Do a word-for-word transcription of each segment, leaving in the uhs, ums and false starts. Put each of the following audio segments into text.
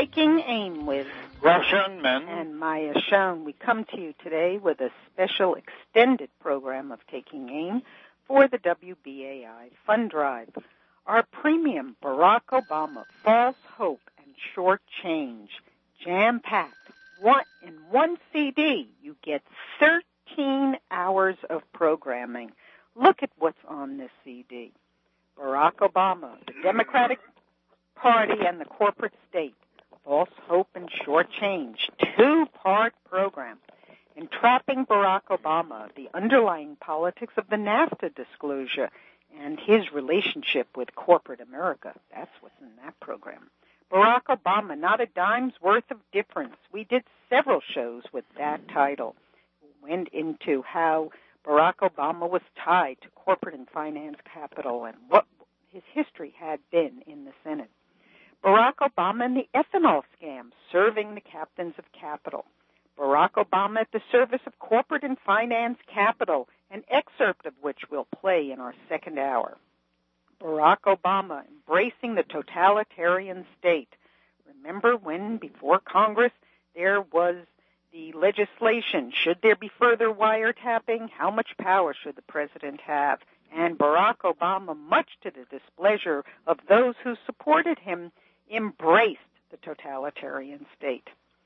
Taking Aim with Ralph Schoenman and Maya Schoen. We come to you today with a special extended program of Taking Aim for the W B A I Fund Drive. Our premium Barack Obama False Hope and Short Change, jam-packed. One, in one C D, you get thirteen hours of programming. Look at what's on this C D. Barack Obama, the Democratic Party and the corporate state. False Hope and Short Change, two-part program. Entrapping Barack Obama, the underlying politics of the NAFTA disclosure, and his relationship with corporate America. That's what's in that program. Barack Obama, not a dime's worth of difference. We did several shows with that title. We went into how Barack Obama was tied to corporate and finance capital and what his history had been in the Senate. Barack Obama and the ethanol scam, serving the captains of capital. Barack Obama at the service of corporate and finance capital, an excerpt of which we'll play in our second hour. Barack Obama embracing the totalitarian state. Remember when, before Congress, there was the legislation, should there be further wiretapping? How much power should the president have? And Barack Obama, much to the displeasure of those who supported him, embraced the totalitarian state.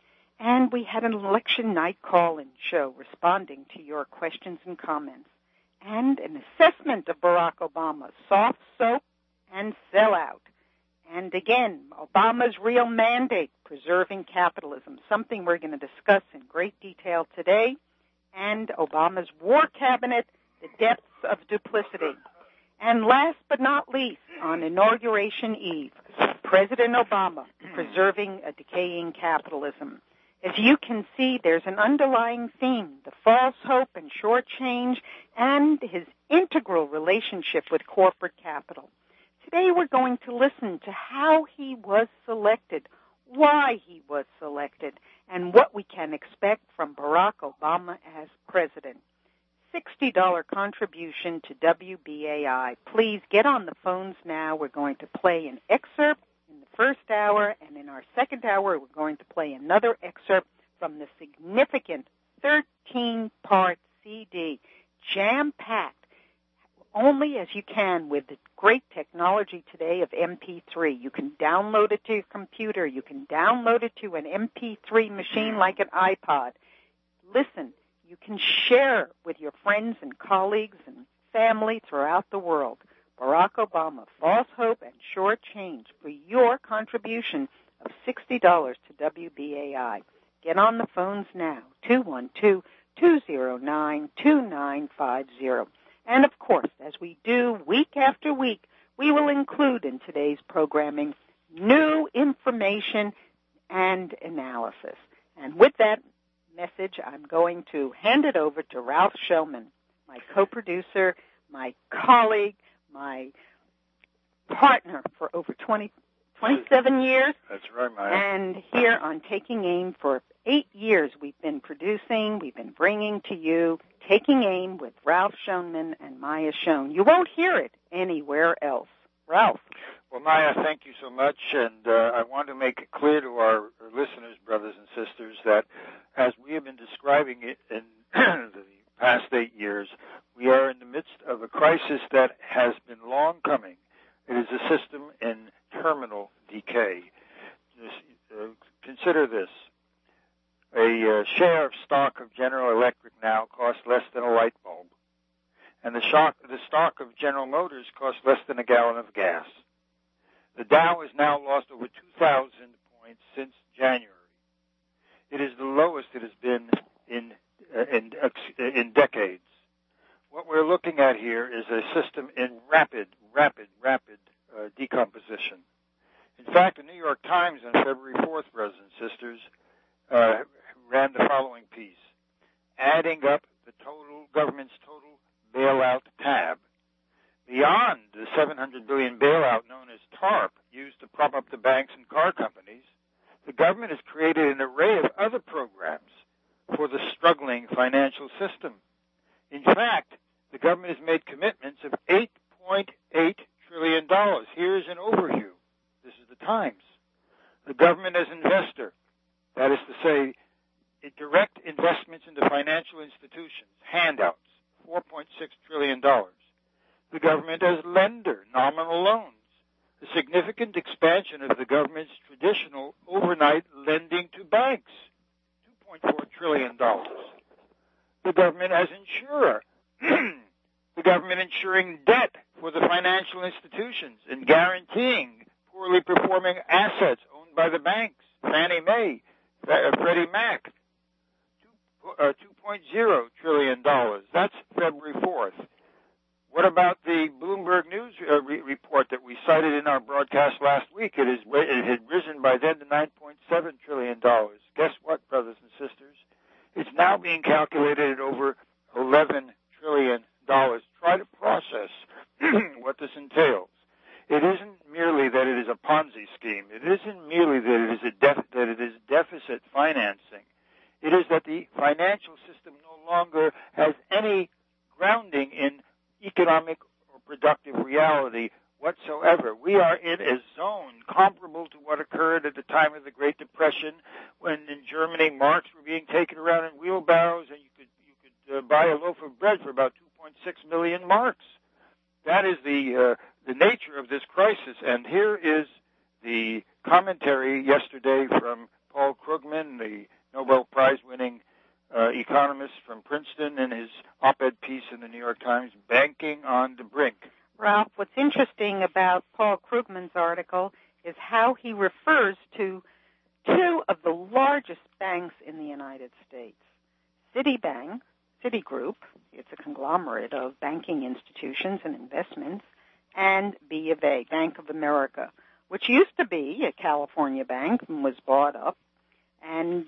And we had an election night call-in show responding to your questions and comments, and an assessment of Barack Obama, soft soap and sellout. And again, Obama's real mandate, preserving capitalism, something we're going to discuss in great detail today, and Obama's war cabinet, the depths of duplicity. And last but not least, on Inauguration Eve, President Obama preserving a decaying capitalism. As you can see, there's an underlying theme, the false hope and short change, and his integral relationship with corporate capital. Today we're going to listen to how he was selected, why he was selected, and what we can expect from Barack Obama as president. sixty dollars contribution to W B A I. Please get on the phones now. We're going to play an excerpt in the first hour, and in our second hour, we're going to play another excerpt from the significant thirteen-part C D, jam-packed, only as you can with the great technology today of M P three. You can download it to your computer. You can download it to an M P three machine like an iPod. Listen. You can share with your friends and colleagues and family throughout the world. Barack Obama, False Hope and Short Change for your contribution of sixty dollars to W B A I. Get on the phones now, two one two, two zero nine, two nine five zero. And of course, as we do week after week, we will include in today's programming new information and analysis. And with that message, I'm going to hand it over to Ralph Schoenman, my co-producer, my colleague, my partner for over twenty, twenty-seven years. That's right, Maya. And here on Taking Aim for eight years we've been producing, we've been bringing to you Taking Aim with Ralph Schoenman and Maya Schoen. You won't hear it anywhere else. Ralph. Well, Maya, thank you so much, and uh, I want to make it clear to our, our listeners, brothers and sisters, that as we have been describing it in the past eight years, we are in the midst of a crisis that has been long coming. It is a system in terminal decay. Just, uh, consider this. A uh, share of stock of General Electric now costs less than a light bulb, and the, shock, the stock of General Motors costs less than a gallon of gas. The Dow has now lost over two thousand points since January. It is the lowest it has been in, uh, in, uh, in decades. What we're looking at here is a system in rapid, rapid, rapid uh, decomposition. In fact, the New York Times on February fourth, brothers and sisters, uh, ran the following piece, adding up the total government's total bailout tab. Beyond the seven hundred billion dollars bailout known as TARP, used to prop up the banks and car companies, the government has created an array of other programs for the struggling financial system. In fact, the government has made commitments of eight point eight trillion dollars. Here's an overview. This is the Times. The government as investor, that is to say, direct investments into financial institutions, handouts, four point six trillion dollars. The government as lender, nominal loans, a significant expansion of the government's traditional overnight lending to banks, two point four trillion dollars. The government as insurer, the government insuring debt for the financial institutions and guaranteeing poorly performing assets owned by the banks, Fannie Mae, Freddie Mac, uh, two point oh trillion dollars. That's February fourth. What about the Bloomberg News uh, re- report that we cited in our broadcast last week? It, is, it had risen by then to nine point seven trillion dollars. Guess what, brothers and sisters? It's now being calculated at over eleven trillion dollars. Try to process what this entails. It isn't merely that it is a Ponzi scheme. It isn't merely that it is a def- that it is deficit financing. It is that the financial system no longer has any grounding in economic or productive reality whatsoever. We are in a zone comparable to what occurred at the time of the Great Depression, when in Germany marks were being taken around in wheelbarrows, and you could you could uh, buy a loaf of bread for about two point six million marks. That is the uh, the nature of this crisis. And here is the commentary yesterday from Paul Krugman, the Nobel Prize-winning uh, economist from Princeton, in his op-ed piece in the New York Times, Banking on the Brink. Ralph, what's interesting about Paul Krugman's article is how he refers to two of the largest banks in the United States. Citibank, Citigroup, it's a conglomerate of banking institutions and investments, and B of A, Bank of America, which used to be a California bank and was bought up and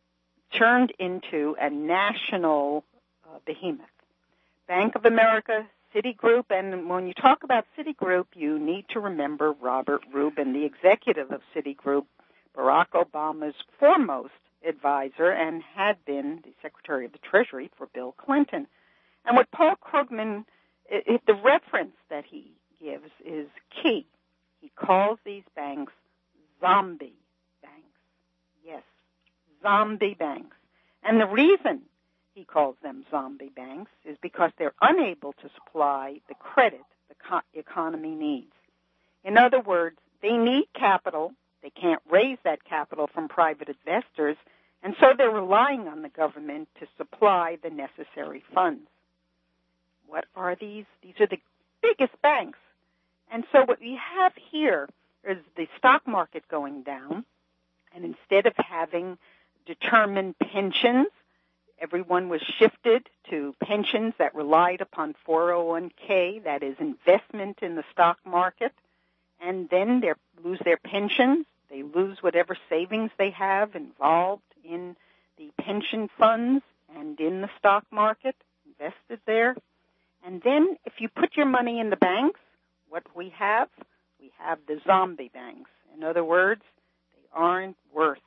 turned into a national uh, behemoth. Bank of America, Citigroup, and when you talk about Citigroup, you need to remember Robert Rubin, the executive of Citigroup, Barack Obama's foremost advisor, and had been the Secretary of the Treasury for Bill Clinton. And what Paul Krugman, it, it, the reference that he gives is key. He calls these banks zombie banks. Yes, zombie banks. And the reason he calls them zombie banks is because they're unable to supply the credit the co- economy needs. In other words, they need capital. They can't raise that capital from private investors, and so they're relying on the government to supply the necessary funds. What are these? These are the biggest banks. And so what we have here is the stock market going down, and instead of having determined pensions, everyone was shifted to pensions that relied upon four oh one k, that is investment in the stock market, and then they lose their pensions. They lose whatever savings they have involved in the pension funds and in the stock market, invested there. And then if you put your money in the banks, what we have, we have the zombie banks. In other words, they aren't worth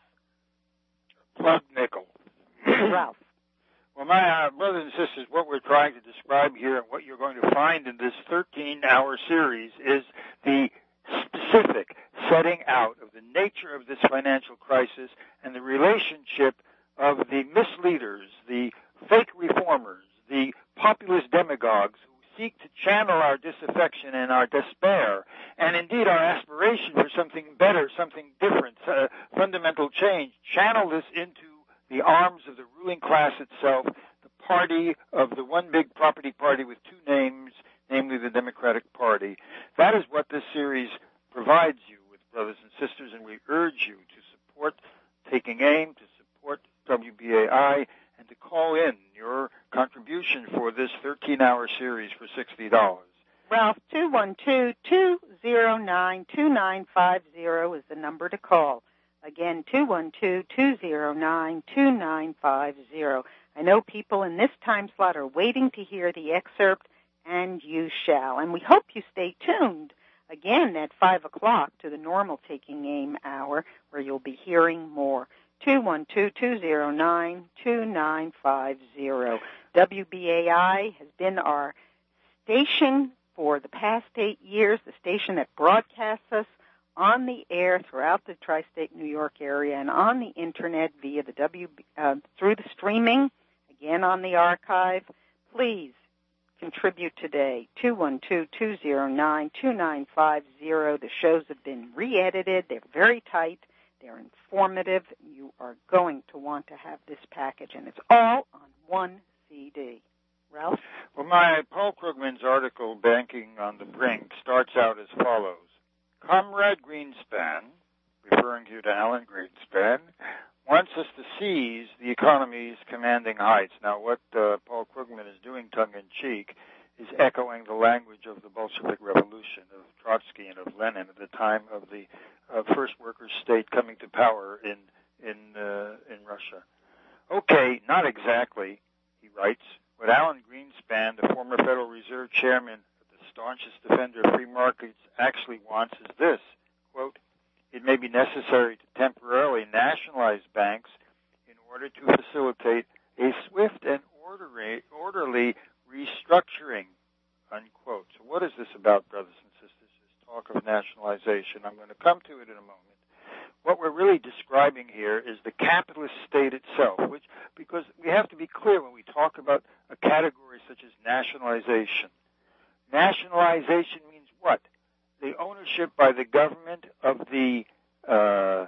plug nickel. Ralph. Well, my uh, brothers and sisters, what we're trying to describe here and what you're going to find in this thirteen-hour series is the specific setting out of the nature of this financial crisis and the relationship of the misleaders, the fake reformers, the populist demagogues who seek to channel our disaffection and our despair, and indeed our aspiration for something better, something different, uh, fundamental change, channel this into the arms of the ruling class itself, the party of the one big property party with two names, namely the Democratic Party. That is what this series provides you with, brothers and sisters, and we urge you to support Taking Aim, to support W B A I, and to call in your contribution for this thirteen-hour series for sixty dollars. Ralph, two one two, two zero nine, two nine five zero is the number to call. Again, two one two, two zero nine, two nine five zero. I know people in this time slot are waiting to hear the excerpt, and you shall. And we hope you stay tuned again at five o'clock to the normal Taking Aim hour, where you'll be hearing more. two one two, two zero nine, two nine five zero. W B A I has been our station for the past eight years, the station that broadcasts us on the air throughout the tri-state New York area and on the internet via the W uh, through the streaming, again on the archive. Please contribute today, two one two, two zero nine, two nine five zero. The shows have been re-edited. They're very tight. They're informative. You are going to want to have this package, and it's all on one C D. Ralph? Well, my Paul Krugman's article, Banking on the Brink, starts out as follows. Comrade Greenspan, referring you to Alan Greenspan, wants us to seize the economy's commanding heights. Now, what uh, Paul Krugman is doing tongue-in-cheek is echoing the language of the Bolshevik Revolution, of Trotsky and of Lenin at the time of the uh, first workers' state coming to power in in uh, in Russia. Okay, not exactly, he writes. What Alan Greenspan, the former Federal Reserve Chairman, the staunchest defender of free markets, actually wants is this, quote, it may be necessary to temporarily nationalize banks in order to facilitate a swift and orderly, orderly restructuring, unquote. So what is this about, brothers and sisters, this talk of nationalization? I'm going to come to it in a moment. What we're really describing here is the capitalist state itself, which, because we have to be clear when we talk about a category such as nationalization. Nationalization means what? The ownership by the government of the uh, uh,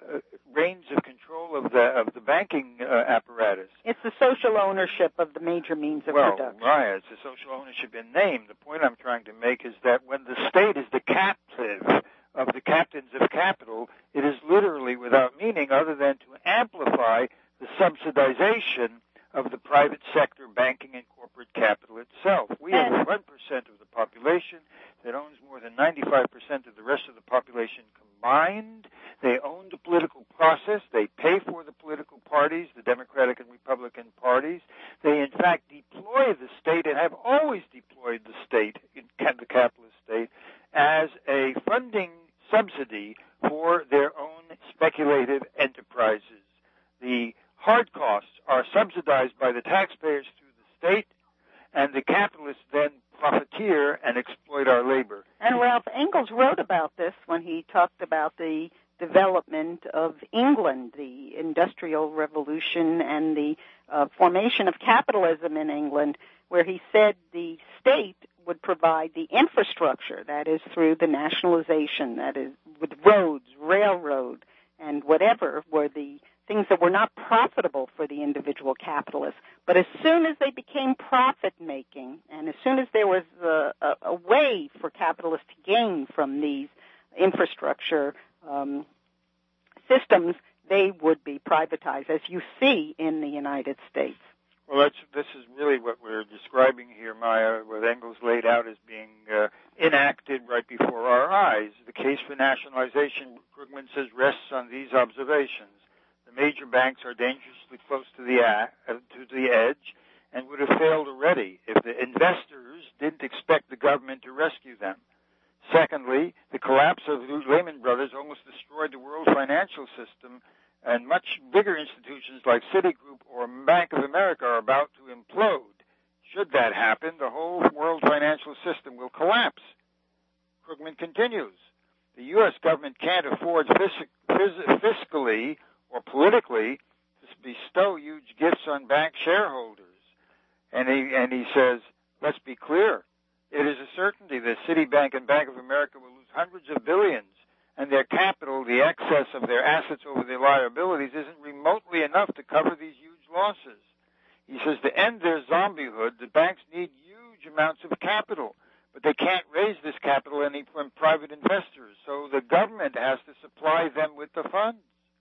reins of control of the of the banking uh, apparatus. It's the social ownership of the major means of well, production. Well, right, it's the social ownership in name. The point I'm trying to make is that when the state is the captive of the captains of capital, it is literally without meaning other than to amplify the subsidization of the private sector banking and corporate capital itself. We have one percent of the population that owns more than ninety-five percent of the rest of the population combined. They own the political process. They pay for the political parties, the Democratic and Republican parties. They, in fact, deploy the state and have always deployed the state, the capitalist state, as a funding subsidy for their own speculative enterprises. The hard costs are subsidized by the taxpayers through the state, and the capitalists then profiteer and exploit our labor. And Ralph Engels wrote about this when he talked about the development of England, the Industrial Revolution and the uh, formation of capitalism in England, where he said the state would provide the infrastructure, that is through the nationalization, that is with roads, railroad, and whatever were the things that were not profitable for the individual capitalists. But as soon as they became profit-making, and as soon as there was a, a, a way for capitalists to gain from these infrastructure um, systems, they would be privatized, as you see in the United States. Well, that's, this is really what we're describing here, Maya, what Engels laid out as being uh, enacted right before our eyes. The case for nationalization, Krugman says, rests on these observations. The major banks are dangerously close to the, uh, to the edge and would have failed already if the investors didn't expect the government to rescue them. Secondly, the collapse of Lehman Brothers almost destroyed the world financial system, and much bigger institutions like Citigroup or Bank of America are about to implode. Should that happen, the whole world financial system will collapse. Krugman continues, the U S government can't afford phys- phys- fiscally or politically to bestow huge gifts on bank shareholders. And he, and he says, let's be clear, it is a certainty that Citibank and Bank of America will lose hundreds of billions, and their capital, the excess of their assets over their liabilities, isn't remotely enough to cover these huge losses. He says to end their zombiehood, the banks need huge amounts of capital, but they can't raise this capital any from private investors, so the government has to supply them with the funds.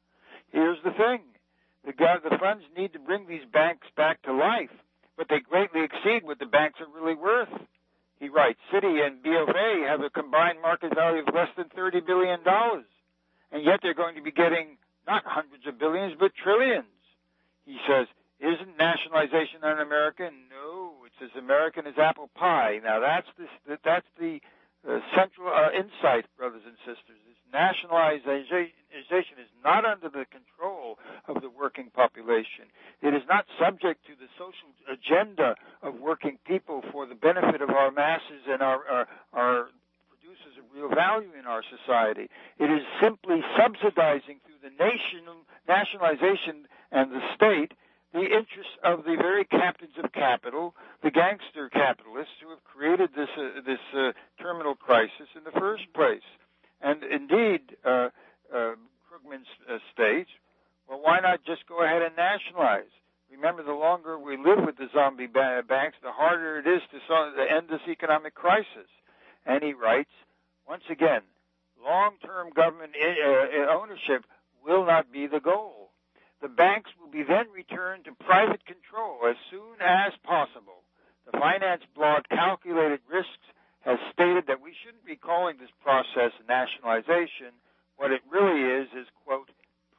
Here's the thing. The, the funds need to bring these banks back to life, but they greatly exceed what the banks are really worth. He writes, Citi and B of A have a combined market value of less than thirty billion dollars, and yet they're going to be getting not hundreds of billions, but trillions. He says, isn't nationalization un-American? No, it's as American as apple pie. Now, that's, this, that's the uh, central uh, insight, brothers and sisters. This nationalization is not under the control of the working population. It is not subject to the social agenda of working people for the benefit of our masses and our, our, our producers of real value in our society. It is simply subsidizing through the nation, nationalization and the state the interests of the very captains of capital, the gangster capitalists who have created this uh, this uh, terminal crisis in the first place. And indeed, uh, uh, Krugman uh, states, well, why not just go ahead and nationalize? Remember, the longer we live with the zombie ba- banks, the harder it is to, so- to end this economic crisis. And he writes, once again, long-term government uh, ownership will not be the goal. The banks will be then returned to private control as soon as possible. The finance blog Calculated Risks has stated that we shouldn't be calling this process nationalization. What it really is is, quote,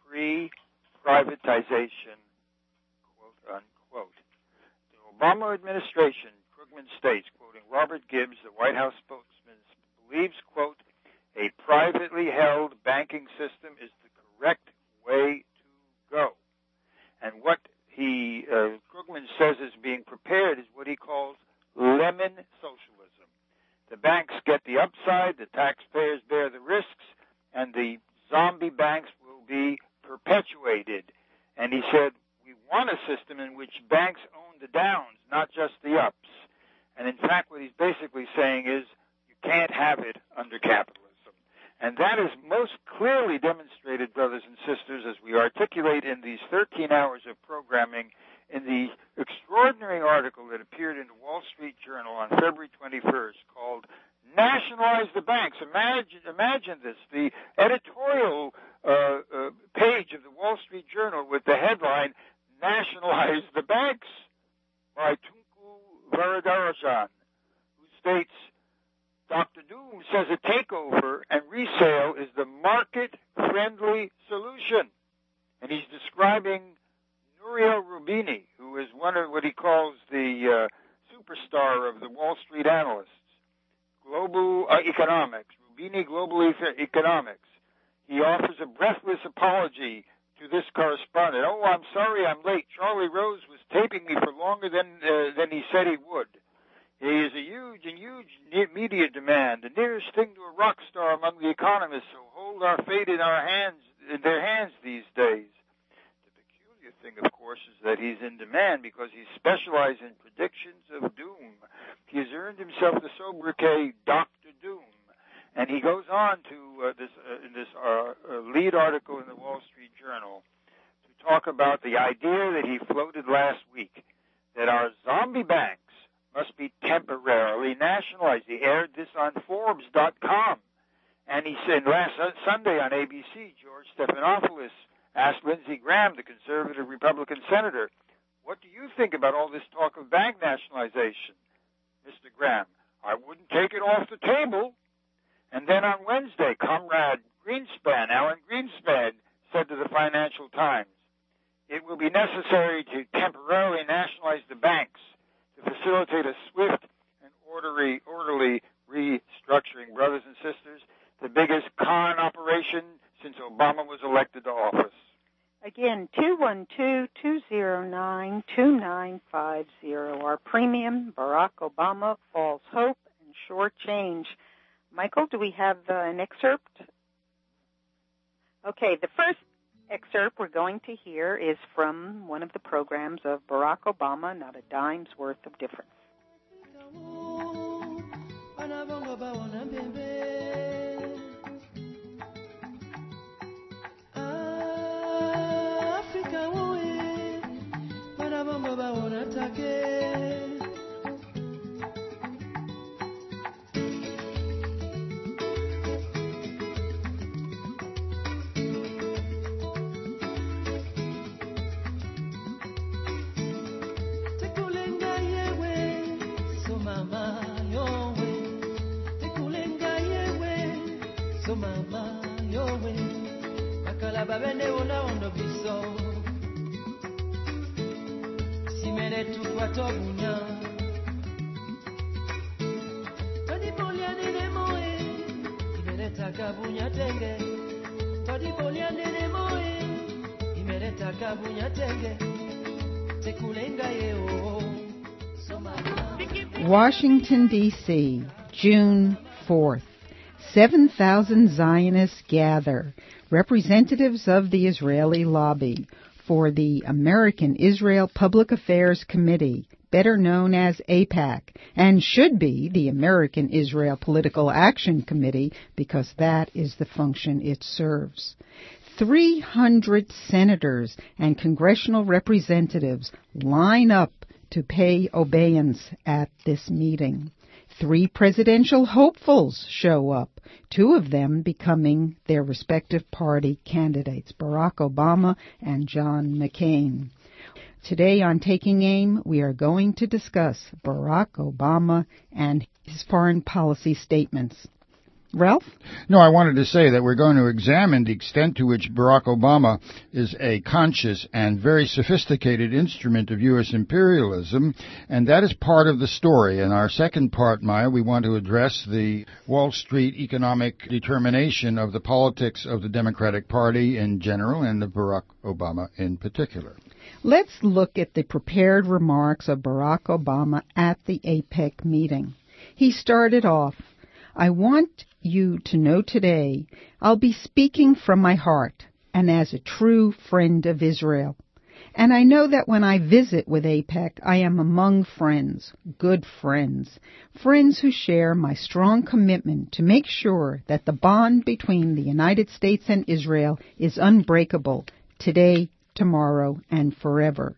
pre-privatization, quote, unquote. The Obama administration, Krugman states, quoting Robert Gibbs, the White House spokesman, believes, quote, a privately held banking system is the correct way go. And what he, uh, Krugman says is being prepared is what he calls lemon socialism. The banks get the upside, the taxpayers bear the risks, and the zombie banks will be perpetuated. And he said, we want a system in which banks own the downs, not just the ups. And in fact, what he's basically saying is, you can't have it under capitalism. And that is most clearly demonstrated, brothers and sisters, as we articulate in these thirteen hours of programming in the extraordinary article that appeared in the Wall Street Journal on February twenty-first called Nationalize the Banks. Imagine, imagine this, the editorial uh, uh, page of the Wall Street Journal with the headline, Nationalize the Banks, by Tunku Varadarajan, who states, Doctor Doom says a takeover and resale is the market-friendly solution. And he's describing Nouriel Roubini, who is one of what he calls the uh, superstar of the Wall Street analysts. Global uh, Economics, Roubini Global e- Economics. He offers a breathless apology to this correspondent. Oh, I'm sorry I'm late. Charlie Rose was taping me for longer than uh, than he said he would. He is a huge and huge media demand, the nearest thing to a rock star among the economists who hold our fate in our hands, in their hands these days. The peculiar thing, of course, is that he's in demand because he specializes in predictions of doom. He has earned himself the sobriquet Doctor Doom, and he goes on to uh, this uh, in this uh, uh, lead article in the Wall Street Journal to talk about the idea that he floated last week that our zombie banks must be temporarily nationalized. He aired this on Forbes dot com. And he said last Sunday on A B C, George Stephanopoulos asked Lindsey Graham, the conservative Republican senator, what do you think about all this talk of bank nationalization? Mister Graham, I wouldn't take it off the table. And then on Wednesday, Comrade Greenspan, Alan Greenspan, said to the Financial Times, it will be necessary to temporarily nationalize the banks to facilitate a swift and orderly, orderly restructuring. Brothers and sisters, the biggest con operation since Obama was elected to office. Again, two one two, two zero nine, two nine five zero. Our premium, Barack Obama, False Hope, and Short Change. Michael, do we have uh, an excerpt? Okay, the first excerpt we're going to hear is from one of the programs of Barack Obama, Not a Dime's Worth of Difference. Babene una ondo biso simene tukwa tobunya todi bolia nene moe imeleta kabunya tenge todi bolia nene moe imeleta kabunya tenge tekulenga yeo Washington, D C, June fourth. seven thousand Zionists gather, representatives of the Israeli lobby, for the American Israel Public Affairs Committee, better known as AIPAC, and should be the American Israel Political Action Committee because that is the function it serves. three hundred senators and congressional representatives line up to pay obeisance at this meeting. Three presidential hopefuls show up, two of them becoming their respective party candidates, Barack Obama and John McCain. Today on Taking Aim, we are going to discuss Barack Obama and his foreign policy statements. Ralph? No, I wanted to say that we're going to examine the extent to which Barack Obama is a conscious and very sophisticated instrument of U S imperialism, and that is part of the story. In our second part, Maya, we want to address the Wall Street economic determination of the politics of the Democratic Party in general and of Barack Obama in particular. Let's look at the prepared remarks of Barack Obama at the AIPAC meeting. He started off, "I want you to know today I'll be speaking from my heart and as a true friend of Israel. And I know that when I visit with AIPAC, I am among friends, good friends, friends who share my strong commitment to make sure that the bond between the United States and Israel is unbreakable today, tomorrow, and forever."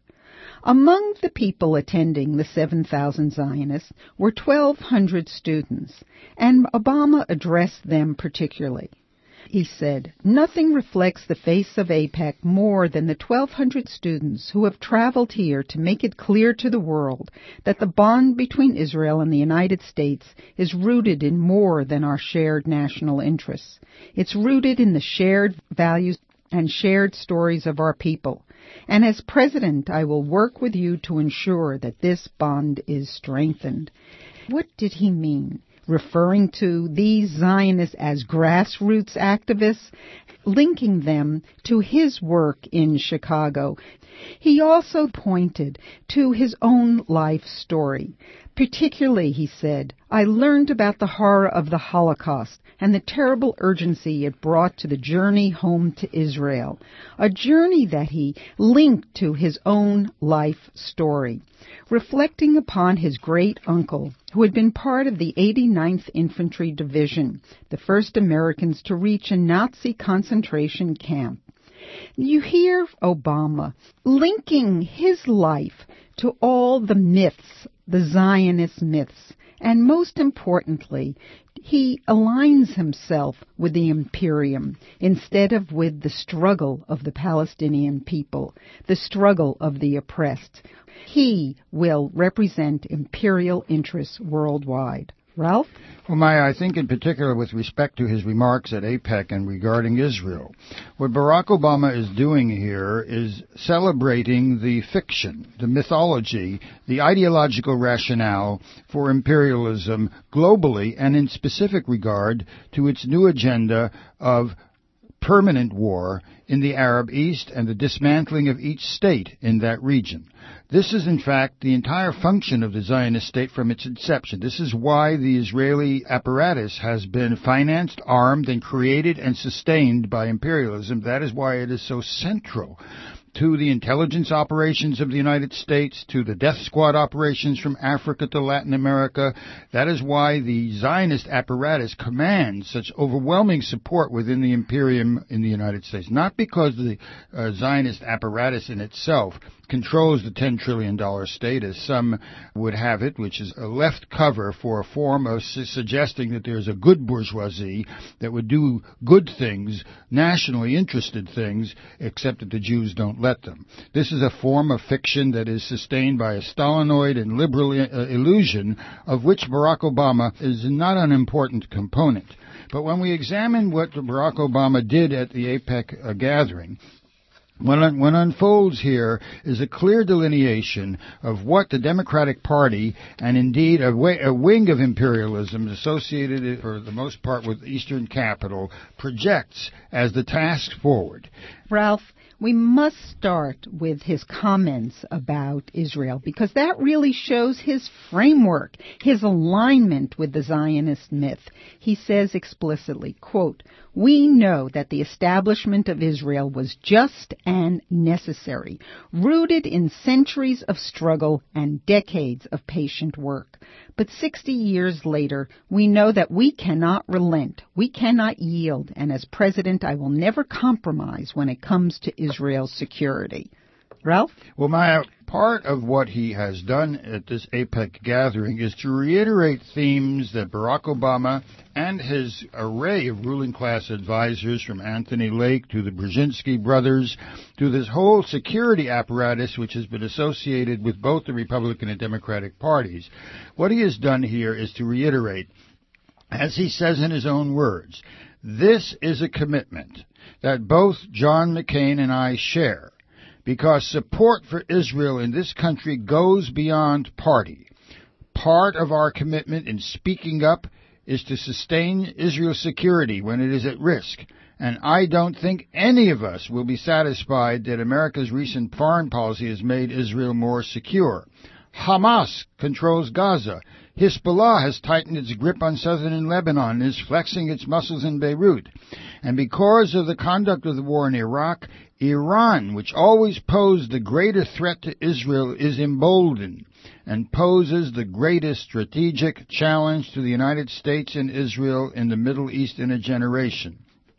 Among the people attending the seven thousand Zionists were twelve hundred students, and Obama addressed them particularly. He said, "Nothing reflects the face of AIPAC more than the twelve hundred students who have traveled here to make it clear to the world that the bond between Israel and the United States is rooted in more than our shared national interests. It's rooted in the shared values and shared stories of our people. And as president, I will work with you to ensure that this bond is strengthened." What did he mean? Referring to these Zionists as grassroots activists, linking them to his work in Chicago. He also pointed to his own life story. Particularly, he said, "I learned about the horror of the Holocaust and the terrible urgency it brought to the journey home to Israel," a journey that he linked to his own life story, reflecting upon his great-uncle, who had been part of the eighty-ninth Infantry Division, the first Americans to reach a Nazi concentration camp. You hear Obama linking his life to all the myths, the Zionist myths, and most importantly, he aligns himself with the Imperium instead of with the struggle of the Palestinian people, the struggle of the oppressed. He will represent imperial interests worldwide. Ralph? Well, Maya, I think in particular with respect to his remarks at AIPAC and regarding Israel, what Barack Obama is doing here is celebrating the fiction, the mythology, the ideological rationale for imperialism globally and in specific regard to its new agenda of permanent war in the Arab East and the dismantling of each state in that region. This is, in fact, the entire function of the Zionist state from its inception. This is why the Israeli apparatus has been financed, armed, and created and sustained by imperialism. That is why it is so central to the intelligence operations of the United States, to the death squad operations from Africa to Latin America. That is why the Zionist apparatus commands such overwhelming support within the Imperium in the United States. Not because the uh, Zionist apparatus in itself controls the ten trillion dollars state, as some would have it, which is a left cover for a form of su- suggesting that there's a good bourgeoisie that would do good things, nationally interested things, except that the Jews don't let them. This is a form of fiction that is sustained by a Stalinoid and liberal uh, illusion of which Barack Obama is not an important component. But when we examine what Barack Obama did at the AIPAC uh, gathering, What, what unfolds here is a clear delineation of what the Democratic Party, and indeed a, way, a wing of imperialism associated for the most part with Eastern capital, projects as the task forward. Ralph, we must start with his comments about Israel, because that really shows his framework, his alignment with the Zionist myth. He says explicitly, quote, "We know that the establishment of Israel was just and necessary, rooted in centuries of struggle and decades of patient work. But sixty years later, we know that we cannot relent, we cannot yield, and as president, I will never compromise when it comes to Israel's security." Ralph? Well, Maya, part of what he has done at this APEC gathering is to reiterate themes that Barack Obama and his array of ruling class advisors, from Anthony Lake to the Brzezinski brothers to this whole security apparatus which has been associated with both the Republican and Democratic parties. What he has done here is to reiterate, as he says in his own words, this is a commitment that both John McCain and I share, because support for Israel in this country goes beyond party. Part of our commitment in speaking up is to sustain Israel's security when it is at risk, and I don't think any of us will be satisfied that America's recent foreign policy has made Israel more secure. Hamas controls Gaza. Hezbollah has tightened its grip on southern Lebanon and is flexing its muscles in Beirut. And because of the conduct of the war in Iraq, Iran, which always posed the greater threat to Israel, is emboldened and poses the greatest strategic challenge to the United States and Israel in the Middle East in a generation.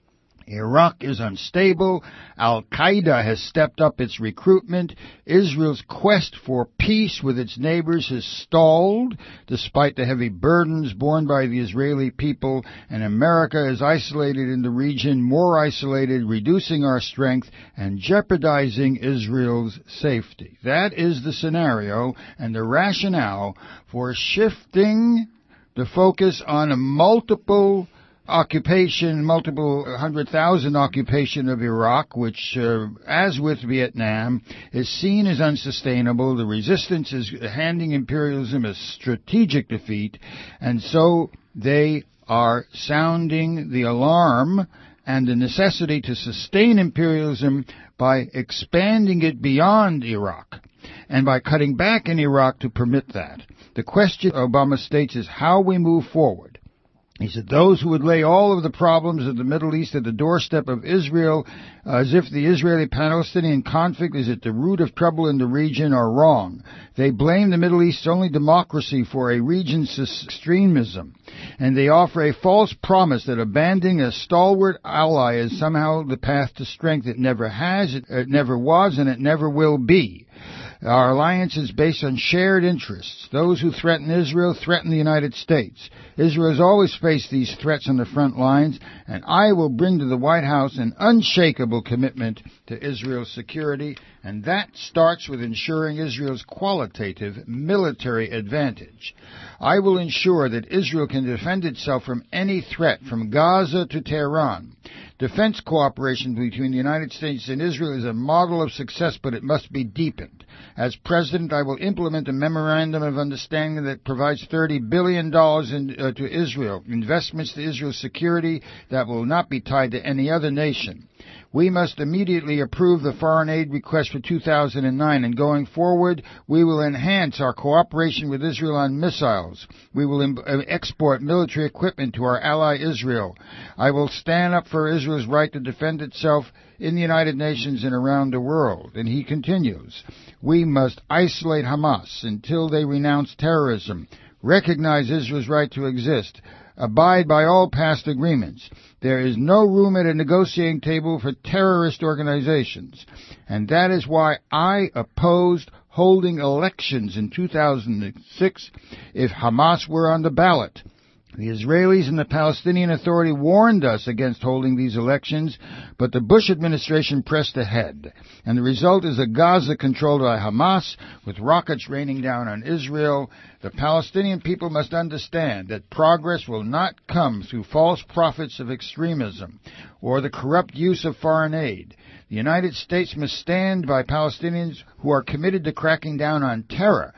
Iraq is unstable. Al-Qaeda has stepped up its recruitment. Israel's quest for peace with its neighbors has stalled, despite the heavy burdens borne by the Israeli people, and America is isolated in the region, more isolated, reducing our strength and jeopardizing Israel's safety. That is the scenario and the rationale for shifting the focus on a multiple occupation, multiple hundred thousand occupation of Iraq, which, uh, as with Vietnam, is seen as unsustainable. The resistance is handing imperialism a strategic defeat, and so they are sounding the alarm and the necessity to sustain imperialism by expanding it beyond Iraq and by cutting back in Iraq to permit that. The question, Obama states, is how we move forward. He said those who would lay all of the problems of the Middle East at the doorstep of Israel, uh, as if the Israeli-Palestinian conflict is at the root of trouble in the region, are wrong. They blame the Middle East's only democracy for a region's extremism, and they offer a false promise that abandoning a stalwart ally is somehow the path to strength. It never has, it, it never was, and it never will be. Our alliance is based on shared interests. Those who threaten Israel threaten the United States. Israel has always faced these threats on the front lines, and I will bring to the White House an unshakable commitment to Israel's security, and that starts with ensuring Israel's qualitative military advantage. I will ensure that Israel can defend itself from any threat, from Gaza to Tehran. Defense cooperation between the United States and Israel is a model of success, but it must be deepened. As President, I will implement a memorandum of understanding that provides thirty billion dollars in, uh, to Israel, investments to Israel's security that will not be tied to any other nation. We must immediately approve the foreign aid request for two thousand nine, and going forward, we will enhance our cooperation with Israel on missiles. We will im- export military equipment to our ally Israel. I will stand up for Israel's right to defend itself in the United Nations and around the world. And he continues, we must isolate Hamas until they renounce terrorism, recognize Israel's right to exist, abide by all past agreements. There is no room at a negotiating table for terrorist organizations. And that is why I opposed holding elections in two thousand six if Hamas were on the ballot. The Israelis and the Palestinian Authority warned us against holding these elections, but the Bush administration pressed ahead. And the result is a Gaza controlled by Hamas, with rockets raining down on Israel. The Palestinian people must understand that progress will not come through false prophets of extremism or the corrupt use of foreign aid. The United States must stand by Palestinians who are committed to cracking down on terror.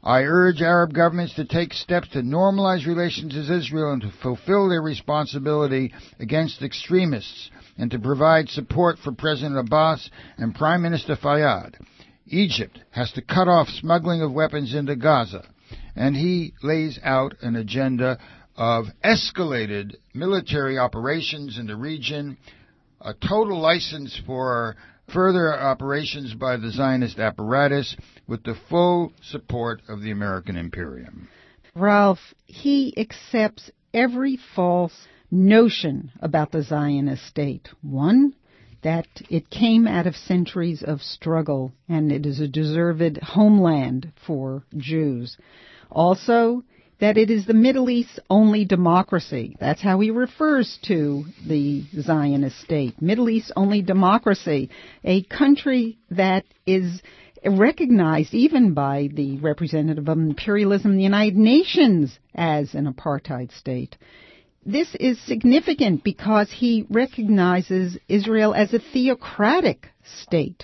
I urge Arab governments to take steps to normalize relations with Israel and to fulfill their responsibility against extremists and to provide support for President Abbas and Prime Minister Fayyad. Egypt has to cut off smuggling of weapons into Gaza, and he lays out an agenda of escalated military operations in the region, a total license for further operations by the Zionist apparatus with the full support of the American Imperium. Ralph, he accepts every false notion about the Zionist state. One, that it came out of centuries of struggle and it is a deserved homeland for Jews. Also, that it is the Middle East's only democracy. That's how he refers to the Zionist state. Middle East's only democracy. A country that is recognized even by the representative of imperialism in the United Nations as an apartheid state. This is significant because he recognizes Israel as a theocratic state,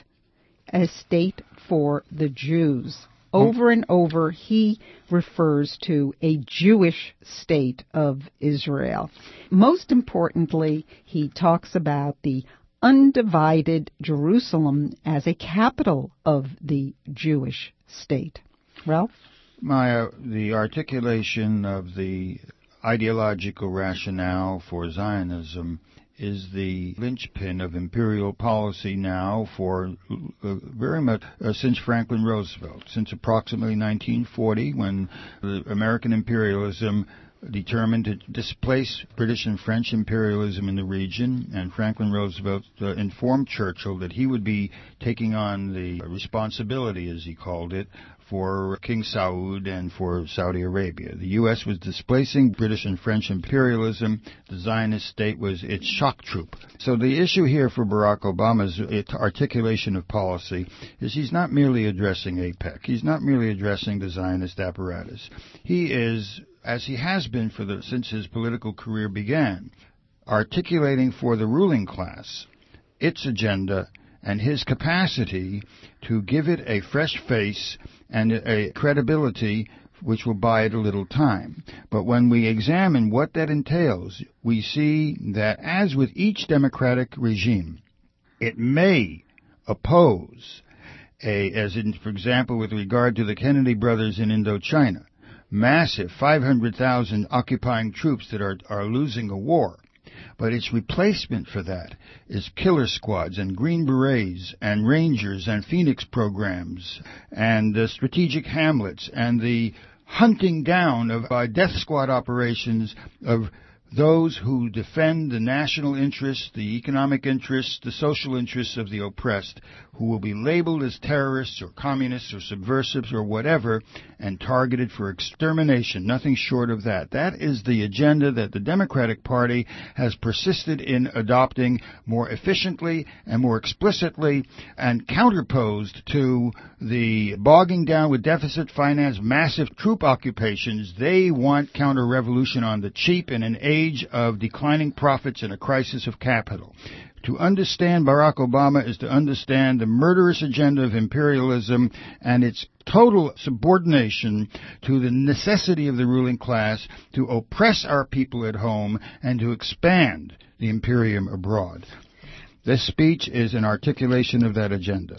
a state for the Jews. Over and over, he refers to a Jewish state of Israel. Most importantly, he talks about the undivided Jerusalem as a capital of the Jewish state. Ralph? Maya, the articulation of the ideological rationale for Zionism is the linchpin of imperial policy now for uh, very much uh, since Franklin Roosevelt, since approximately nineteen forty, when the American imperialism determined to displace British and French imperialism in the region, and Franklin Roosevelt uh, informed Churchill that he would be taking on the responsibility, as he called it, for King Saud and for Saudi Arabia. The U S was displacing British and French imperialism. The Zionist state was its shock troop. So the issue here for Barack Obama's articulation of policy is he's not merely addressing AIPAC. He's not merely addressing the Zionist apparatus. He is, as he has been for the, since his political career began, articulating for the ruling class its agenda and his capacity to give it a fresh face and a credibility which will buy it a little time. But when we examine what that entails, we see that as with each democratic regime, it may oppose, a, as in, for example, with regard to the Kennedy brothers in Indochina, massive five hundred thousand occupying troops that are, are losing a war. But its replacement for that is killer squads and Green Berets and Rangers and Phoenix programs and uh, strategic hamlets and the hunting down of uh, death squad operations of those who defend the national interests, the economic interests, the social interests of the oppressed, who will be labeled as terrorists or communists or subversives or whatever, and targeted for extermination, nothing short of that. That is the agenda that the Democratic Party has persisted in adopting more efficiently and more explicitly, and counterposed to the bogging down with deficit finance massive troop occupations. They want counter-revolution on the cheap in an age of declining profits and a crisis of capital. To understand Barack Obama is to understand the murderous agenda of imperialism and its total subordination to the necessity of the ruling class to oppress our people at home and to expand the imperium abroad. This speech is an articulation of that agenda.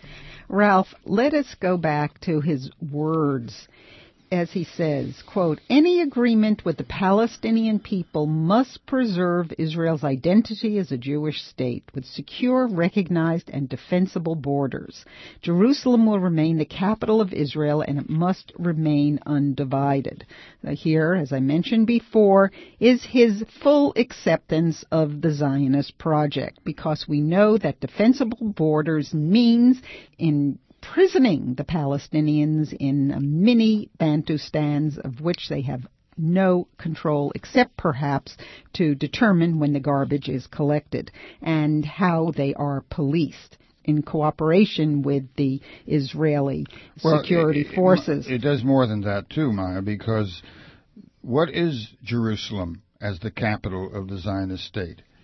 Ralph, let us go back to his words. As he says, quote, any agreement with the Palestinian people must preserve Israel's identity as a Jewish state with secure, recognized, and defensible borders. Jerusalem will remain the capital of Israel, and it must remain undivided. Here, as I mentioned before, is his full acceptance of the Zionist project, because we know that defensible borders means in imprisoning the Palestinians in mini Bantustans of which they have no control except perhaps to determine when the garbage is collected and how they are policed in cooperation with the Israeli well, security it, it, forces. It does more than that too, Maya, because what is Jerusalem as the capital of the Zionist state?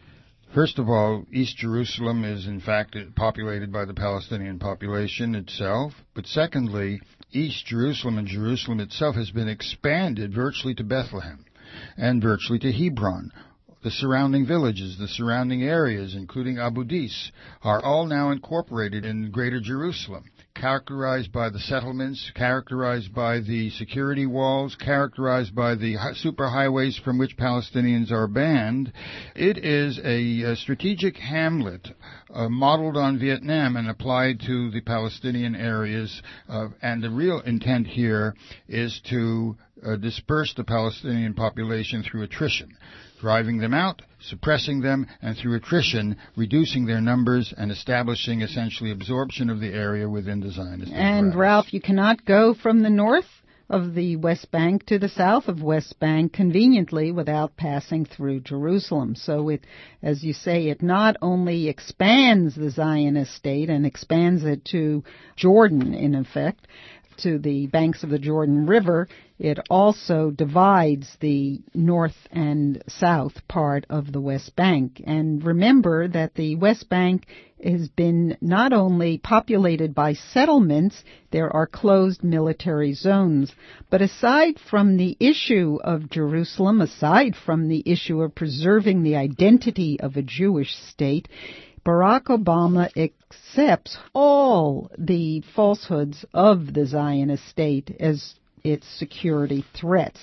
First of all, East Jerusalem is in fact populated by the Palestinian population itself. But secondly, East Jerusalem and Jerusalem itself has been expanded virtually to Bethlehem and virtually to Hebron. The surrounding villages, the surrounding areas, including Abu Dis, are all now incorporated in Greater Jerusalem, characterized by the settlements, characterized by the security walls, characterized by the superhighways from which Palestinians are banned. It is a, a strategic hamlet uh, modeled on Vietnam and applied to the Palestinian areas, uh, and the real intent here is to uh, disperse the Palestinian population through attrition, driving them out, suppressing them, and through attrition, reducing their numbers and establishing essentially absorption of the area within the Zionist And, apparatus. Ralph, you cannot go from the north of the West Bank to the south of West Bank conveniently without passing through Jerusalem. So it, as you say, it not only expands the Zionist state and expands it to Jordan, in effect, to the banks of the Jordan River, it also divides the north and south part of the West Bank. And remember that the West Bank has been not only populated by settlements, there are closed military zones. But aside from the issue of Jerusalem, aside from the issue of preserving the identity of a Jewish state, Barack Obama accepts all the falsehoods of the Zionist state as its security threats.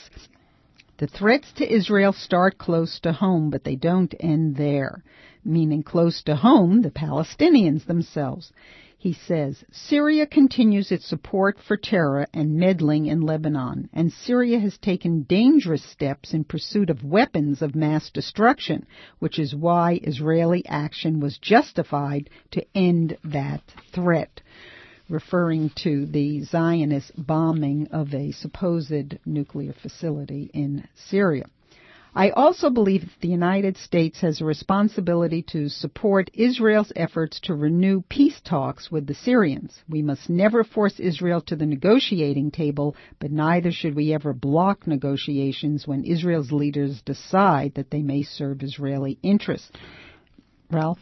The threats to Israel start close to home, but they don't end there, meaning close to home, the Palestinians themselves. He says, Syria continues its support for terror and meddling in Lebanon, and Syria has taken dangerous steps in pursuit of weapons of mass destruction, which is why Israeli action was justified to end that threat, referring to the Zionist bombing of a supposed nuclear facility in Syria. I also believe that the United States has a responsibility to support Israel's efforts to renew peace talks with the Syrians. We must never force Israel to the negotiating table, but neither should we ever block negotiations when Israel's leaders decide that they may serve Israeli interests. Ralph?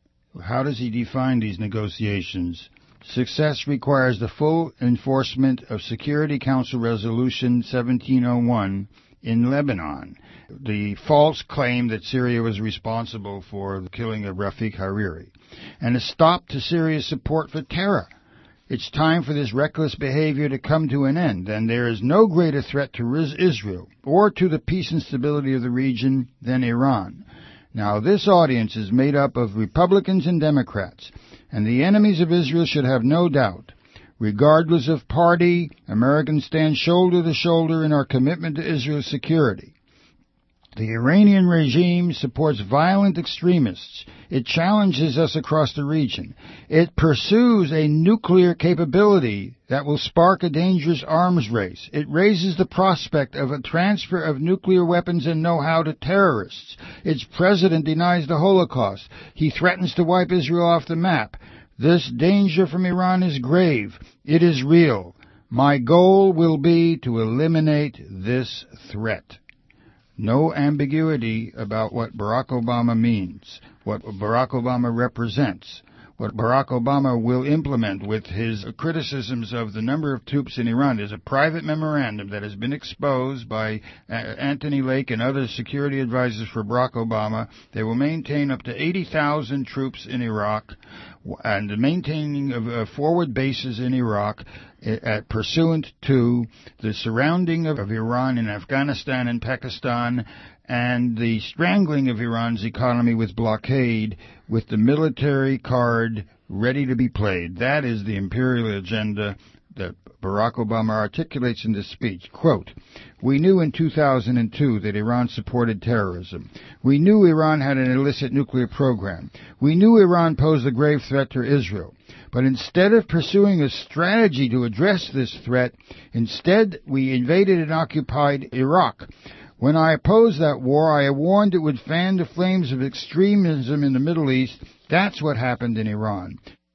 How does he define these negotiations? Success requires the full enforcement of Security Council Resolution seventeen oh one in Lebanon, the false claim that Syria was responsible for the killing of Rafik Hariri, and a stop to Syria's support for terror. It's time for this reckless behavior to come to an end, and there is no greater threat to Israel or to the peace and stability of the region than Iran. Now, this audience is made up of Republicans and Democrats, and the enemies of Israel should have no doubt. Regardless of party, Americans stand shoulder to shoulder in our commitment to Israel's security. The Iranian regime supports violent extremists. It challenges us across the region. It pursues a nuclear capability that will spark a dangerous arms race. It raises the prospect of a transfer of nuclear weapons and know-how to terrorists. Its president denies the Holocaust. He threatens to wipe Israel off the map. This danger from Iran is grave. It is real. My goal will be to eliminate this threat. No ambiguity about what Barack Obama means, what Barack Obama represents, what Barack Obama will implement with his criticisms of the number of troops in Iran. There's a private memorandum that has been exposed by uh, Anthony Lake and other security advisors for Barack Obama. They will maintain up to eighty thousand troops in Iraq and the maintaining of uh, forward bases in Iraq uh, pursuant to the surrounding of, of Iran in Afghanistan and Pakistan, and the strangling of Iran's economy with blockade, with the military card ready to be played. That is the imperial agenda that Barack Obama articulates in this speech. Quote, "We knew in two thousand two that Iran supported terrorism. We knew Iran had an illicit nuclear program. We knew Iran posed a grave threat to Israel. But instead of pursuing a strategy to address this threat, instead we invaded and occupied Iraq. When I opposed that war, I warned it would fan the flames of extremism in the Middle East. That's what happened in Iran."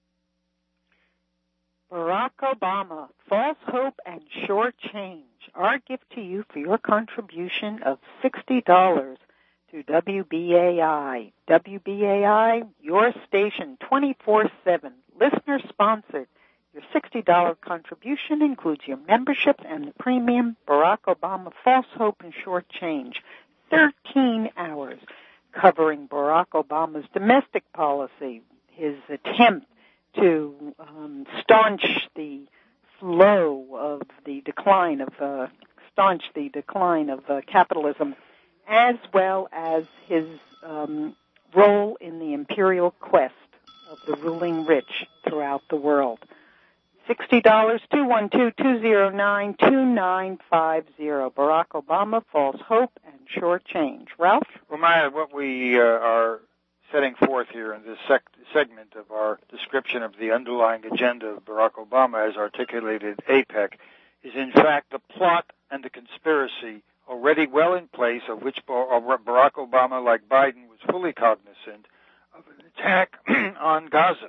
Barack Obama, false hope and short change. Our gift to you for your contribution of sixty dollars to to W B A I. W B A I, your station twenty-four seven, listener-sponsored. Your sixty dollars contribution includes your membership and the premium Barack Obama False Hope and Short Change. thirteen hours covering Barack Obama's domestic policy, his attempt to um, staunch the flow of the decline of uh, staunch the decline of uh, capitalism, as well as his um, role in the imperial quest of the ruling rich throughout the world. sixty dollars, two one two, two zero nine, two nine five zero. Barack Obama, False Hope, and Short Change. Ralph? Well, Maya, what we uh, are setting forth here in this sec- segment of our description of the underlying agenda of Barack Obama as articulated at APEC is in fact the plot and the conspiracy already well in place of which Barack Obama, like Biden, was fully cognizant of an attack on Gaza.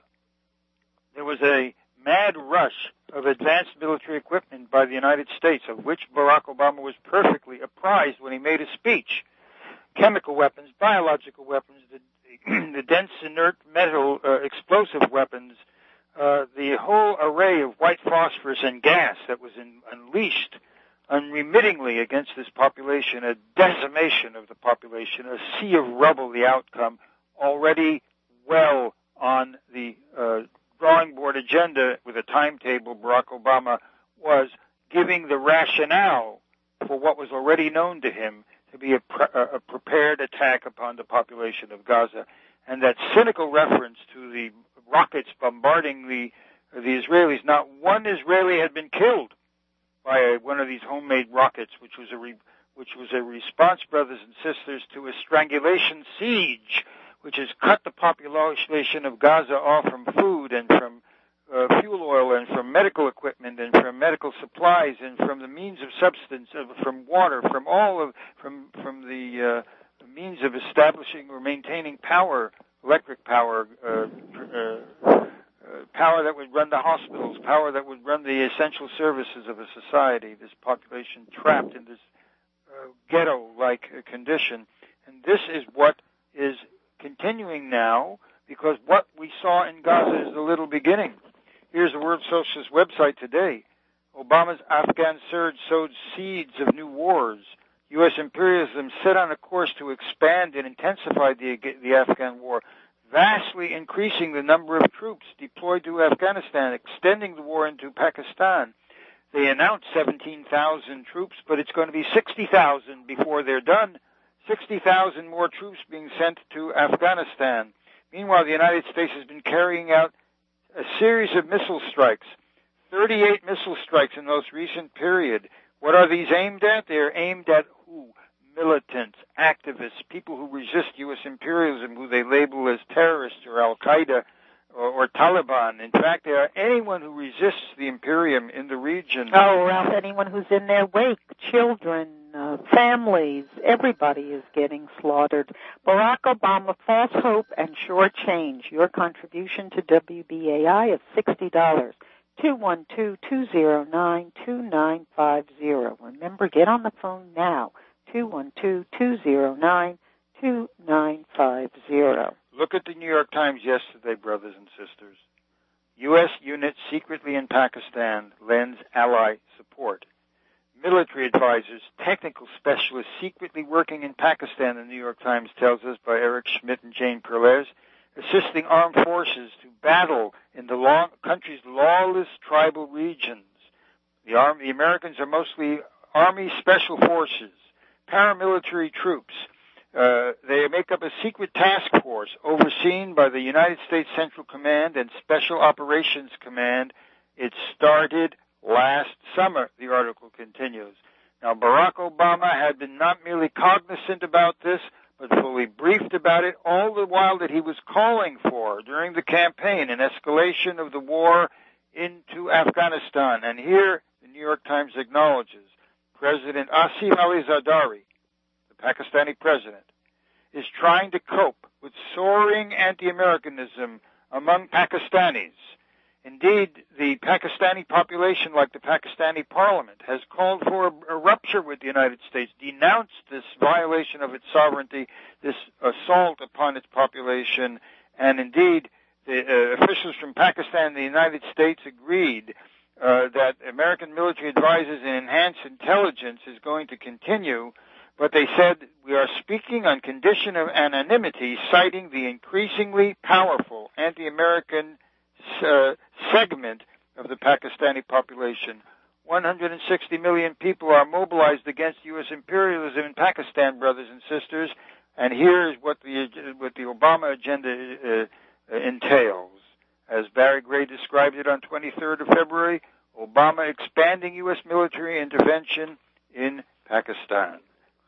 There was a mad rush of advanced military equipment by the United States, of which Barack Obama was perfectly apprised when he made a speech. Chemical weapons, biological weapons, the, the dense inert metal uh, explosive weapons, uh, the whole array of white phosphorus and gas that was in, unleashed unremittingly against this population, a decimation of the population, a sea of rubble, the outcome, already well on the uh, drawing board agenda with a timetable. Barack Obama was giving the rationale for what was already known to him to be a, pre- a prepared attack upon the population of Gaza. And that cynical reference to the rockets bombarding the, the Israelis, not one Israeli had been killed by a, one of these homemade rockets, which was a re, which was a response, brothers and sisters, to a strangulation siege, which has cut the population of Gaza off from food and from uh, fuel oil and from medical equipment and from medical supplies and from the means of substance, uh, from water, from all of, from from the uh, means of establishing or maintaining power, electric power, uh, uh, uh, power that would run the hospitals, power that would run the essential services of a society. This population trapped in this uh, ghetto-like condition, and this is what is continuing now, because what we saw in Gaza is the little beginning. Here's the World Socialist website today. Obama's Afghan surge sowed seeds of new wars. U S imperialism set on a course to expand and intensify the, the Afghan war, vastly increasing the number of troops deployed to Afghanistan, extending the war into Pakistan. They announced seventeen thousand troops, but it's going to be sixty thousand before they're done. sixty thousand more troops being sent to Afghanistan. Meanwhile, the United States has been carrying out a series of missile strikes, thirty-eight missile strikes in the most recent period. What are these aimed at? They are aimed at who? Militants, activists, people who resist U S imperialism, who they label as terrorists or Al-Qaeda or, or Taliban. In fact, they are anyone who resists the imperium in the region. Oh, Ralph, anyone who's in their wake, children, uh, families, everybody is getting slaughtered. Barack Obama, False Hope and Short Change. Your contribution to W B A I is sixty dollars. two one two, two zero nine, two nine five zero. Remember, get on the phone now. two one two, two zero nine, two nine five zero. Look at the New York Times yesterday, brothers and sisters. U S unit secretly in Pakistan lends ally support. Military advisors, technical specialists secretly working in Pakistan, the New York Times tells us, by Eric Schmidt and Jane Perlez, assisting armed forces to battle in the long, country's lawless tribal regions. The, army, the Americans are mostly Army Special Forces, paramilitary troops. Uh, they make up a secret task force overseen by the United States Central Command and Special Operations Command. It started last summer, the article continues. Now, Barack Obama had been not merely cognizant about this, but fully briefed about it all the while that he was calling for, during the campaign, an escalation of the war into Afghanistan. And here, the New York Times acknowledges, President Asif Ali Zardari, the Pakistani president, is trying to cope with soaring anti-Americanism among Pakistanis Indeed, the Pakistani population, like the Pakistani parliament, has called for a, a rupture with the United States, denounced this violation of its sovereignty, this assault upon its population, and indeed, the uh, officials from Pakistan and the United States agreed uh, that American military advisors and enhanced intelligence is going to continue, but they said, we are speaking on condition of anonymity, citing the increasingly powerful anti-American uh, segment of the Pakistani population. one hundred sixty million people are mobilized against U S imperialism in Pakistan, brothers and sisters, and here's what the, what the Obama agenda uh, entails. As Barry Gray described it on twenty-third of February, Obama expanding U S military intervention in Pakistan.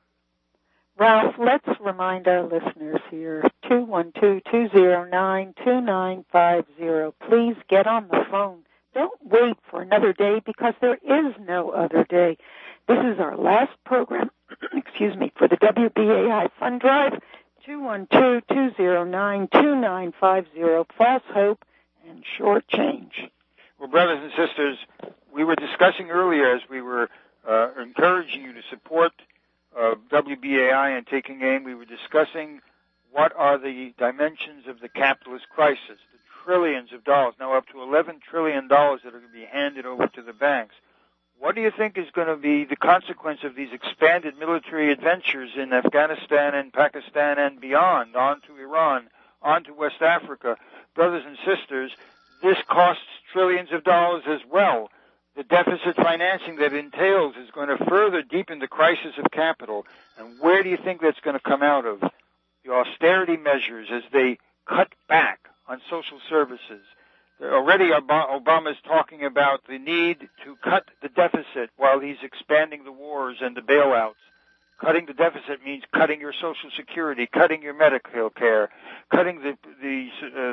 Ralph, let's remind our listeners here, two one two, two zero nine, two nine five zero. Please get on the phone. Don't wait for another day because there is no other day. This is our last program, excuse me, for the W B A I Fund Drive, two one two, two zero nine, two nine five zero, false hope and short change. Well, brothers and sisters, we were discussing earlier as we were uh, encouraging you to support uh, W B A I and Taking Aim, we were discussing what are the dimensions of the capitalist crisis, the trillions of dollars, now up to eleven trillion dollars that are going to be handed over to the banks. What do you think is going to be the consequence of these expanded military adventures in Afghanistan and Pakistan and beyond, on to Iran, on to West Africa? Brothers and sisters, this costs trillions of dollars as well. The deficit financing that entails is going to further deepen the crisis of capital. And where do you think that's going to come out of? The austerity measures as they cut back on social services. Already Obama is talking about the need to cut the deficit while he's expanding the wars and the bailouts. Cutting the deficit means cutting your Social Security, cutting your medical care, cutting the the uh,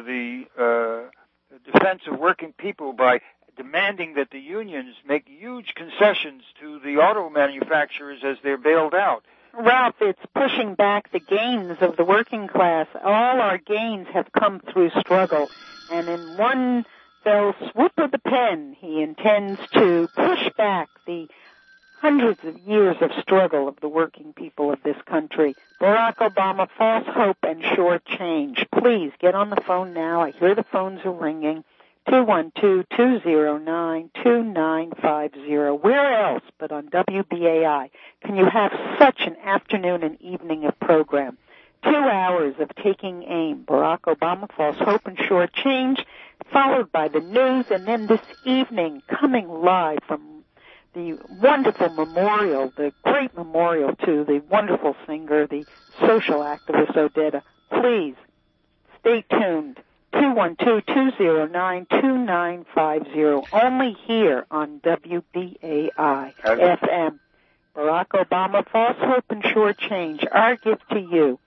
the uh, defense of working people by demanding that the unions make huge concessions to the auto manufacturers as they're bailed out. Ralph, it's pushing back the gains of the working class. All our gains have come through struggle. And in one fell swoop of the pen, he intends to push back the hundreds of years of struggle of the working people of this country. Barack Obama, false hope and short change. Please get on the phone now. I hear the phones are ringing. two one two, two zero nine, two nine five zero. Where else but on W B A I can you have such an afternoon and evening of program? Two hours of Taking Aim, Barack Obama, false hope and short change, followed by the news, and then this evening, coming live from the wonderful memorial, the great memorial to the wonderful singer, the social activist Odetta. Please, stay tuned. two one two, two zero nine, two nine five zero, only here on W B A I F M. Barack Obama, false hope and short change, our gift to you.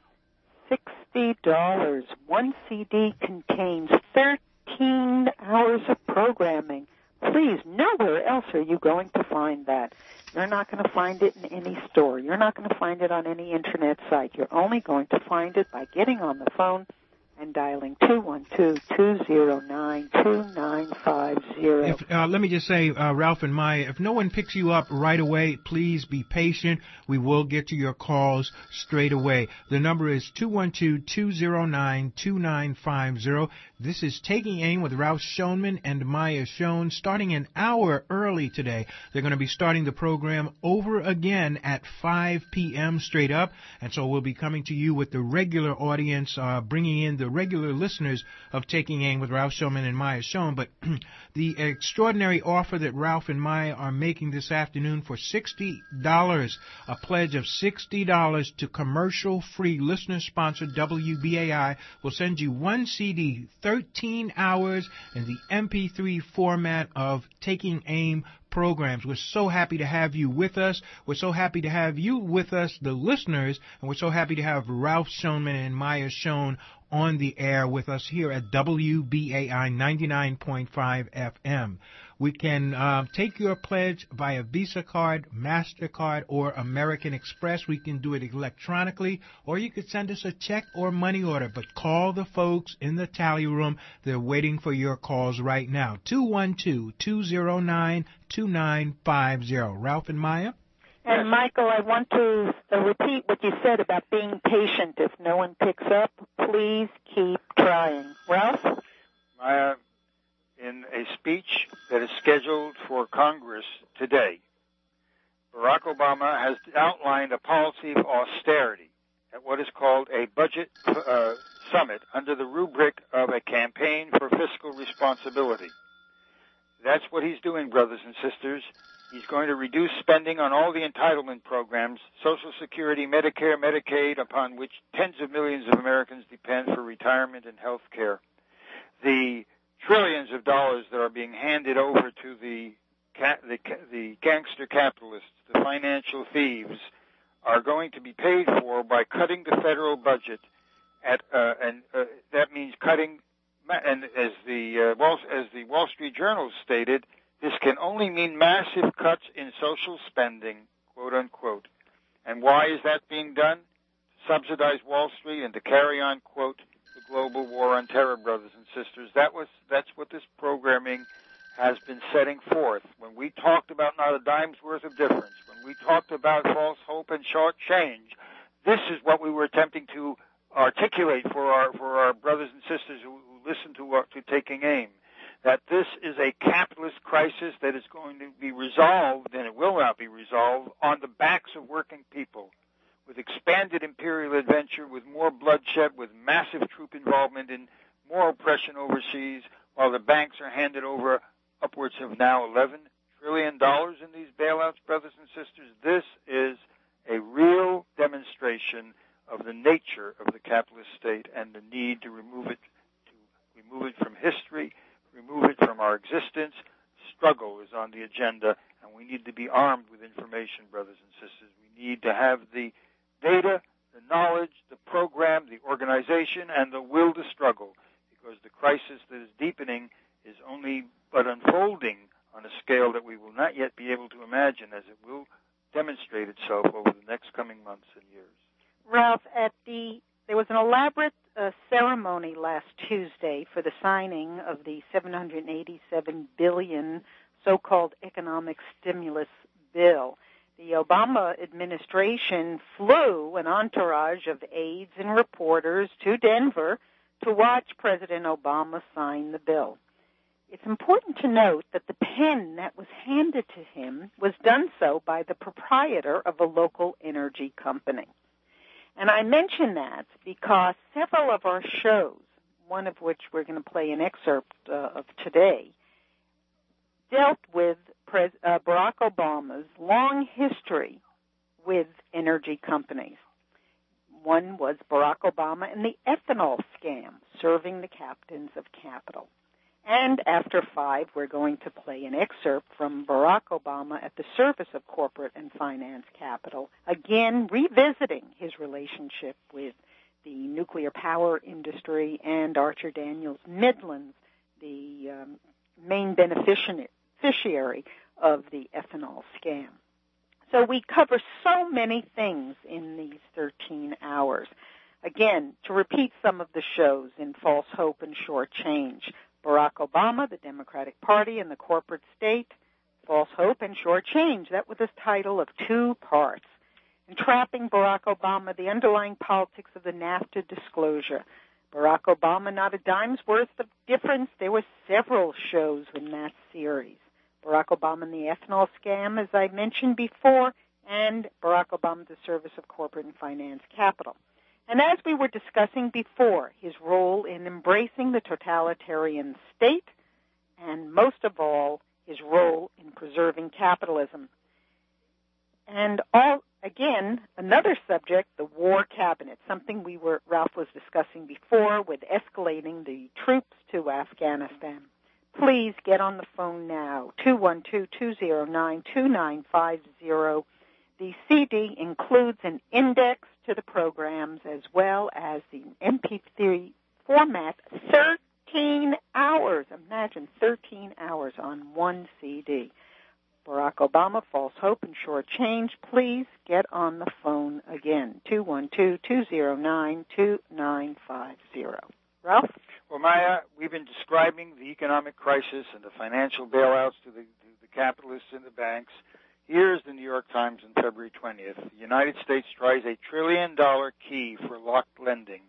sixty dollars. One C D contains thirteen hours of programming. Please, nowhere else are you going to find that. You're not going to find it in any store. You're not going to find it on any internet site. You're only going to find it by getting on the phone and dialing two one two, two zero nine, two nine five zero. If, uh, let me just say, uh, Ralph and Maya, if no one picks you up right away, please be patient. We will get to your calls straight away. The number is two one two, two zero nine, two nine five zero. This is Taking Aim with Ralph Schoenman and Maya Schoen, starting an hour early today. They're going to be starting the program over again at five p.m. straight up, and so we'll be coming to you with the regular audience, uh, bringing in the regular listeners of Taking Aim with Ralph Schoenman and Maya Schoen. But the extraordinary offer that Ralph and Maya are making this afternoon for sixty dollars, a pledge of sixty dollars to commercial-free listener-sponsored W B A I, will send you one C D, thirteen hours in the M P three format of Taking Aim programs. We're so happy to have you with us. We're so happy to have you with us, the listeners, and we're so happy to have Ralph Schoenman and Maya Schoen on the air with us here at W B A I ninety-nine point five F M. We can uh, take your pledge via Visa card, MasterCard, or American Express. We can do it electronically, or you could send us a check or money order. But call the folks in the tally room. They're waiting for your calls right now. two one two, two zero nine, two nine five zero. Ralph and Maya? And, Michael, I want to uh, repeat what you said about being patient. If no one picks up, please keep trying. Ralph? Maya, in a speech that is scheduled for Congress today, Barack Obama has outlined a policy of austerity at what is called a budget uh, summit under the rubric of a campaign for fiscal responsibility. That's what he's doing, brothers and sisters. He's going to reduce spending on all the entitlement programs, Social Security, Medicare, Medicaid, upon which tens of millions of Americans depend for retirement and health care. The trillions of dollars that are being handed over to the, the, the gangster capitalists, the financial thieves, are going to be paid for by cutting the federal budget at, uh, and uh, that means cutting, and as the, uh, Wall, as the Wall Street Journal stated, this can only mean massive cuts in social spending, quote unquote. And why is that being done? To subsidize Wall Street and to carry on, quote, the global war on terror, brothers and sisters. That was, that's what this programming has been setting forth. When we talked about not a dime's worth of difference, when we talked about false hope and short change, this is what we were attempting to articulate for our, for our brothers and sisters who, who listen to, uh, to Taking Aim. That this is a capitalist crisis that is going to be resolved, and it will not be resolved, on the backs of working people, with expanded imperial adventure, with more bloodshed, with massive troop involvement in more oppression overseas, while the banks are handed over upwards of now eleven trillion dollars in these bailouts, brothers and sisters. This is a real demonstration of the nature of the capitalist state and the need to remove it, to remove it from history, remove it from our existence. Struggle is on the agenda, and we need to be armed with information, brothers and sisters. We need to have the data, the knowledge, the program, the organization, and the will to struggle, because the crisis that is deepening is only but unfolding on a scale that we will not yet be able to imagine, as it will demonstrate itself over the next coming months and years. Ralph, at the there was an elaborate uh, ceremony last Tuesday for the signing of the seven hundred eighty-seven billion dollars so-called economic stimulus bill. The Obama administration flew an entourage of aides and reporters to Denver to watch President Obama sign the bill. It's important to note that the pen that was handed to him was done so by the proprietor of a local energy company. And I mention that because several of our shows, one of which we're going to play an excerpt uh, of today, dealt with Pres- uh, Barack Obama's long history with energy companies. One was Barack Obama and the ethanol scam, serving the captains of capital. And after five, we're going to play an excerpt from Barack Obama at the service of corporate and finance capital, again revisiting his relationship with the nuclear power industry and Archer Daniels Midland, the um, main beneficiary of the ethanol scam. So we cover so many things in these thirteen hours. Again, to repeat some of the shows in False Hope and Short Change, Barack Obama, the Democratic Party, and the corporate state, False Hope and Short Change. That was the title of two parts. Entrapping Barack Obama, the underlying politics of the NAFTA disclosure. Barack Obama, not a dime's worth of difference. There were several shows in that series. Barack Obama and the ethanol scam, as I mentioned before, and Barack Obama, the service of corporate and finance capital. And as we were discussing before, his role in embracing the totalitarian state, and most of all, his role in preserving capitalism. And all, again, another subject, the war cabinet, something we were, Ralph was discussing before with escalating the troops to Afghanistan. Please get on the phone now, two one two, two zero nine, two nine five zero. The C D includes an index to the programs as well as the M P three format thirteen hours. Imagine thirteen hours on one C D. Barack Obama, False Hope and Short Change. Please get on the phone again, two one two, two zero nine, two nine five zero. Ralph? Well, Maya, we've been describing the economic crisis and the financial bailouts to the, to the capitalists and the banks. Here's the New York Times on February twentieth. The United States tries a trillion-dollar key for locked lending.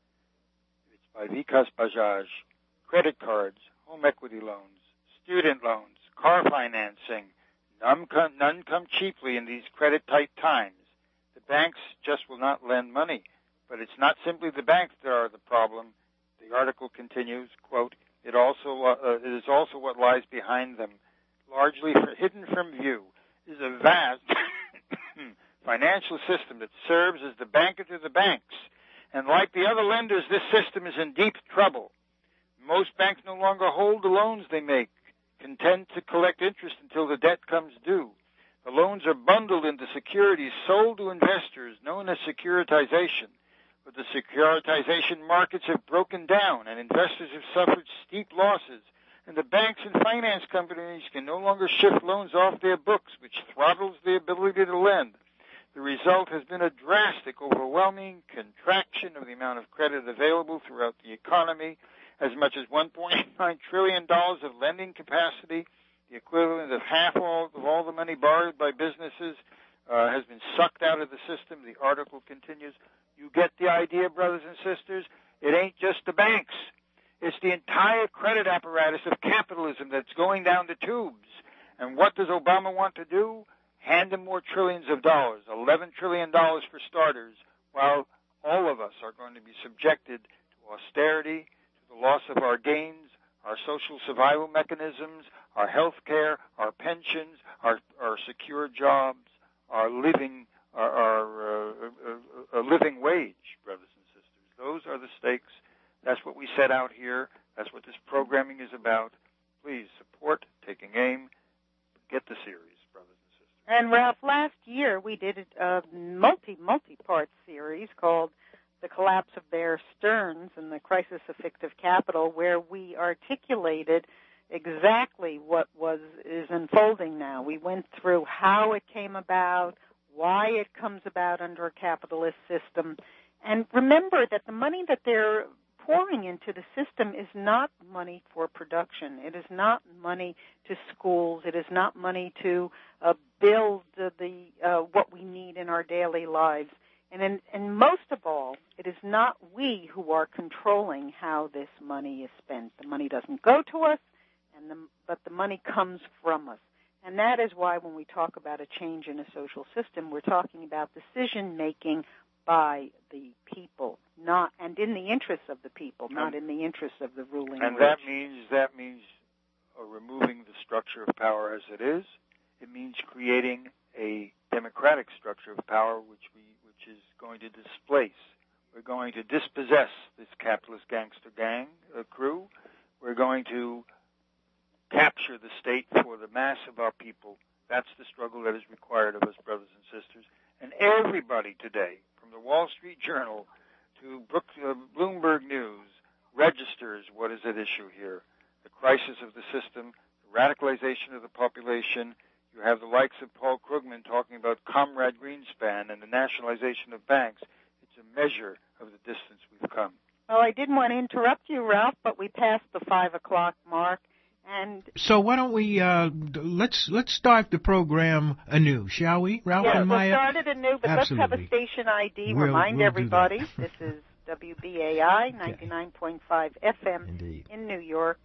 It's by Vikas Bajaj. Credit cards, home equity loans, student loans, car financing. None come, none come cheaply in these credit-tight times. The banks just will not lend money. But it's not simply the banks that are the problem. The article continues, quote, it also uh, it is also what lies behind them. Largely for, hidden from view is a vast financial system that serves as the banker to the banks. And like the other lenders, this system is in deep trouble. Most banks no longer hold the loans they make, content to collect interest until the debt comes due. The loans are bundled into securities sold to investors, known as securitization. But the securitization markets have broken down, and investors have suffered steep losses. And the banks and finance companies can no longer shift loans off their books, which throttles the ability to lend. The result has been a drastic, overwhelming contraction of the amount of credit available throughout the economy. As much as one point nine trillion dollars of lending capacity, the equivalent of half all, of all the money borrowed by businesses, uh, has been sucked out of the system. The article continues. You get the idea, brothers and sisters? It ain't just the banks. It's the entire credit apparatus of capitalism that's going down the tubes. And what does Obama want to do? Hand him more trillions of dollars, eleven trillion dollars for starters, while all of us are going to be subjected to austerity, to the loss of our gains, our social survival mechanisms, our health care, our pensions, our, our secure jobs, our living, our, our uh, uh, uh, living wage, brothers and sisters. Those are the stakes. That's what we set out here. That's what this programming is about. Please support Taking Aim. Get the series, brothers and sisters. And Ralph, last year we did a multi, multi-part series called The Collapse of Bear Stearns and the Crisis of Fictive Capital, where we articulated exactly what was is unfolding now. We went through how it came about, why it comes about under a capitalist system, and remember that the money that they're pouring into the system is not money for production. It is not money to schools. It is not money to uh, build uh, the uh, what we need in our daily lives. And, in, and most of all, it is not we who are controlling how this money is spent. The money doesn't go to us, and the, but the money comes from us. And that is why when we talk about a change in a social system, we're talking about decision-making by the people, not and in the interests of the people, not in the interests of the ruling. And rich. that means that means uh, removing the structure of power as it is. It means creating a democratic structure of power, which we which is going to displace. We're going to dispossess this capitalist gangster gang uh, crew. We're going to capture the state for the mass of our people. That's the struggle that is required of us, brothers and sisters. And everybody today, from the Wall Street Journal to Brook, uh, Bloomberg News, registers what is at issue here. The crisis of the system, the radicalization of the population. You have the likes of Paul Krugman talking about Comrade Greenspan and the nationalization of banks. It's a measure of the distance we've come. Well, I didn't want to interrupt you, Ralph, but we passed the five o'clock mark. And so why don't we uh, let's let's start the program anew, shall we, Ralph yeah, and Maya? Yeah, we'll start it anew, but Absolutely. Let's have a station I D. We'll, Remind we'll everybody, this is W B A I ninety-nine point five F M Indeed. in New York.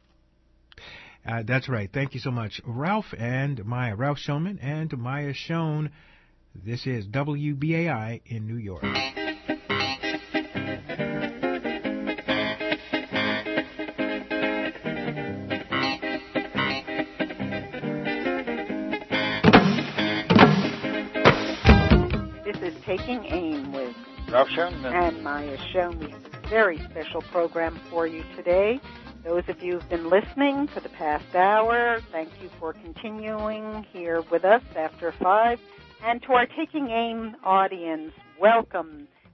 Uh, that's right. Thank you so much, Ralph and Maya. Ralph Shulman and Maya Schoen. This is W B A I in New York. Taking Aim with Ralph Schoen and Maya Schoen. We have a very special program for you today. Those of you who've been listening for the past hour, thank you for continuing here with us after five. And to our Taking Aim audience, welcome.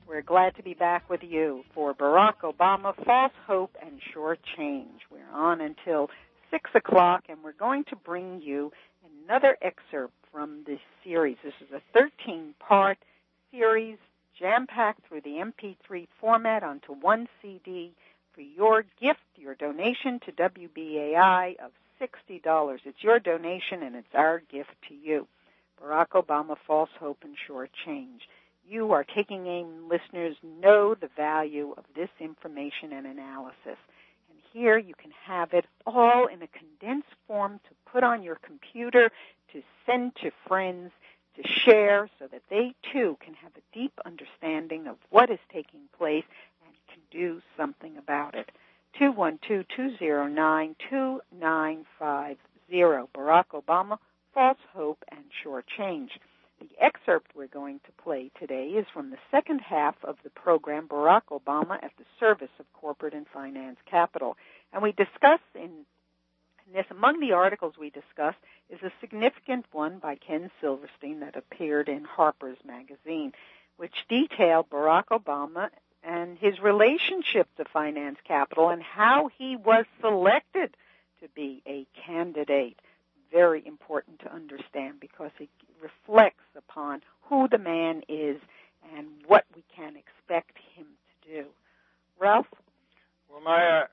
We're glad to be back with you for Barack Obama, False Hope and Sure Change. We're on until six o'clock, and we're going to bring you another excerpt from this series. This is a thirteen-part series jam-packed through the M P three format onto one C D for your gift, your donation to W B A I of sixty dollars. It's your donation, and it's our gift to you. Barack Obama, False Hope and Sure Change. You, our Taking Aim listeners, know the value of this information and analysis. And here you can have it all in a condensed form to put on your computer, to send to friends, to share so that they, too, can have a deep understanding of what is taking place and can do something about it. two one two, two zero nine, two nine five zero. Barack Obama, False Hope and Sure Change. The excerpt we're going to play today is from the second half of the program, Barack Obama at the Service of Corporate and Finance Capital. And we discuss in this, among the articles we discuss, is a significant one by Ken Silverstein that appeared in Harper's Magazine, which detailed Barack Obama and his relationship to finance capital and how he was selected to be a candidate. Very important to understand because it reflects upon who the man is and what we can expect him to do. Ralph? Well, Maya,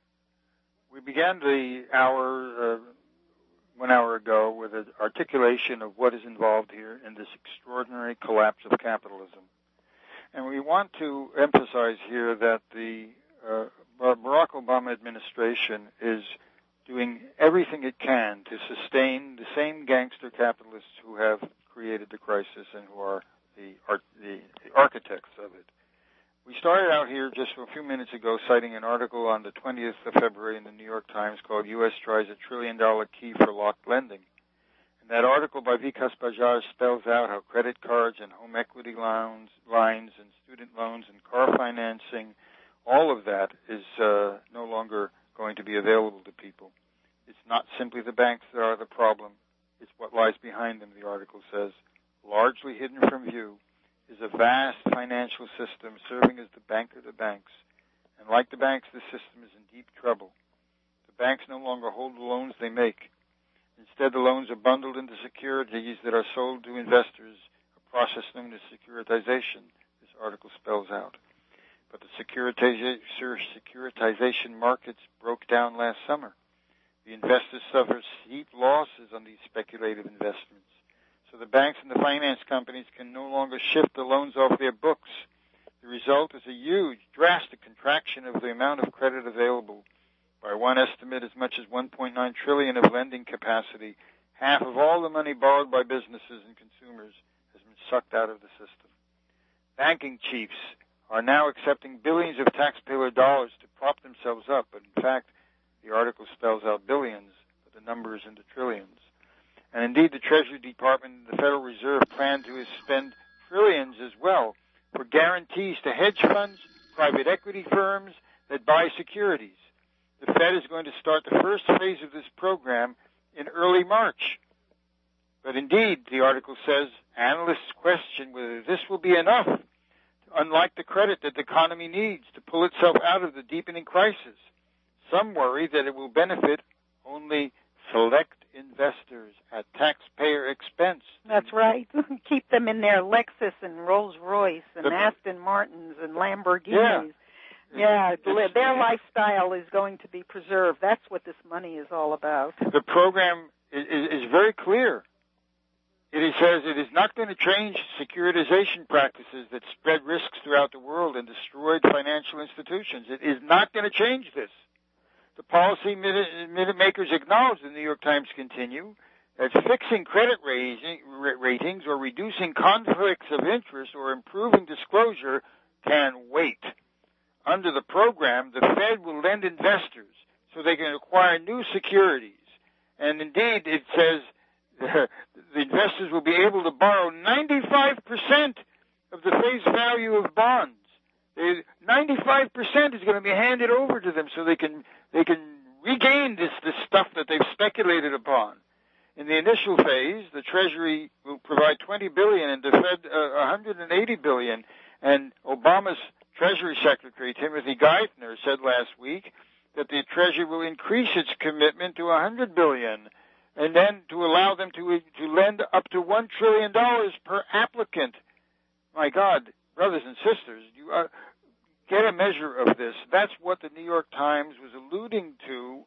we began the hour, uh, one hour ago, with an articulation of what is involved here in this extraordinary collapse of capitalism. And we want to emphasize here that the uh, Barack Obama administration is doing everything it can to sustain the same gangster capitalists who have created the crisis and who are the, the, the architects of it. We started out here just a few minutes ago citing an article on the twentieth of February in the New York Times called U S Tries a Trillion Dollar Key for Locked Lending. And that article by Vikas Bajaj spells out how credit cards and home equity loans, lines and student loans and car financing, all of that is uh, no longer going to be available to people. It's not simply the banks that are the problem. It's what lies behind them, the article says. Largely hidden from view is a vast financial system serving as the bank of the banks. And like the banks, the system is in deep trouble. The banks no longer hold the loans they make. Instead, the loans are bundled into securities that are sold to investors, a process known as securitization, this article spells out. But the securitization markets broke down last summer. The investors suffer steep losses on these speculative investments. So the banks and the finance companies can no longer shift the loans off their books. The result is a huge, drastic contraction of the amount of credit available. By one estimate, as much as one point nine trillion dollars of lending capacity, half of all the money borrowed by businesses and consumers has been sucked out of the system. Banking chiefs are now accepting billions of taxpayer dollars to prop themselves up. But in fact, the article spells out billions, but the number is in the trillions. And indeed, the Treasury Department and the Federal Reserve plan to spend trillions as well for guarantees to hedge funds, private equity firms that buy securities. The Fed is going to start the first phase of this program in early March. But indeed, the article says, analysts question whether this will be enough, unlike the credit that the economy needs to pull itself out of the deepening crisis. Some worry that it will benefit only select investors at taxpayer expense. That's right. Keep them in their Lexus and Rolls-Royce and the, Aston Martins and Lamborghinis. Yeah, yeah it's, their lifestyle is going to be preserved. That's what this money is all about. The program is, is very clear. It says it is not going to change securitization practices that spread risks throughout the world and destroyed financial institutions. It is not going to change this. The policy minute makers acknowledge, the New York Times continue, that fixing credit raising, ratings or reducing conflicts of interest or improving disclosure can wait. Under the program, the Fed will lend investors so they can acquire new securities. And indeed, it says the investors will be able to borrow ninety-five percent of the face value of bonds. ninety-five percent is going to be handed over to them so they can they can regain this, this stuff that they've speculated upon. In the initial phase, the Treasury will provide twenty billion dollars and the Fed uh, one hundred eighty billion dollars, And Obama's Treasury Secretary, Timothy Geithner, said last week that the Treasury will increase its commitment to one hundred billion dollars and then to allow them to to lend up to one trillion dollars per applicant. My God, brothers and sisters, you uh, get a measure of this. That's what the New York Times was alluding to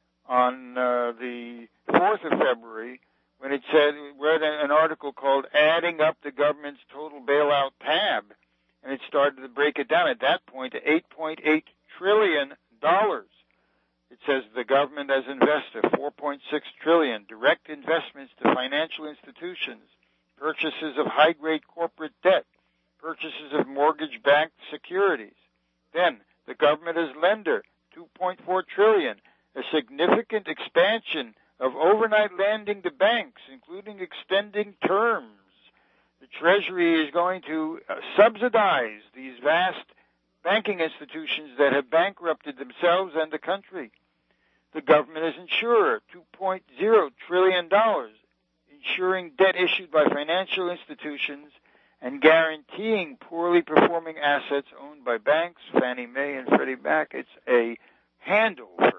on uh, the fourth of February when it said, read an article called Adding Up the Government's Total Bailout Tab, and it started to break it down at that point to eight point eight trillion dollars. It says the government has invested four point six trillion dollars, direct investments to financial institutions, purchases of high-grade corporate debt, purchases of mortgage-backed securities. Then the government as lender, two point four trillion dollars, a significant expansion of overnight lending to banks, including extending terms. The Treasury is going to uh, subsidize these vast banking institutions that have bankrupted themselves and the country. The government is insurer, two point oh trillion dollars, insuring debt issued by financial institutions and guaranteeing poorly performing assets owned by banks, Fannie Mae and Freddie Mac. It's a handover.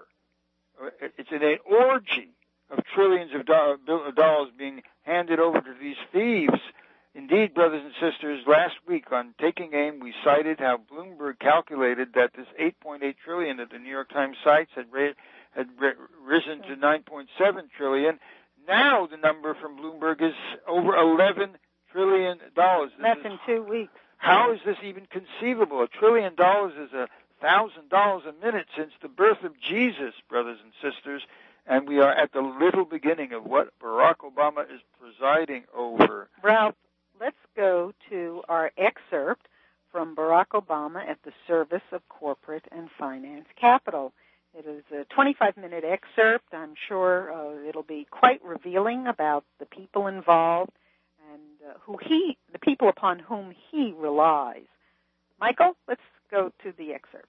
It's an orgy of trillions of dollars being handed over to these thieves. Indeed, brothers and sisters, last week on Taking Aim, we cited how Bloomberg calculated that this eight point eight trillion dollars that the New York Times cites had, ra- had ra- risen to nine point seven trillion dollars. Now the number from Bloomberg is over eleven trillion dollars. Less than two weeks. How is this even conceivable? A trillion dollars is a thousand dollars a minute since the birth of Jesus, brothers and sisters, and we are at the little beginning of what Barack Obama is presiding over. Ralph, let's go to our excerpt from Barack Obama at the Service of Corporate and Finance Capital. It is a twenty-five minute excerpt. I'm sure uh, it'll be quite revealing about the people involved and uh, who he, the people upon whom he relies. Michael, let's go to the excerpt.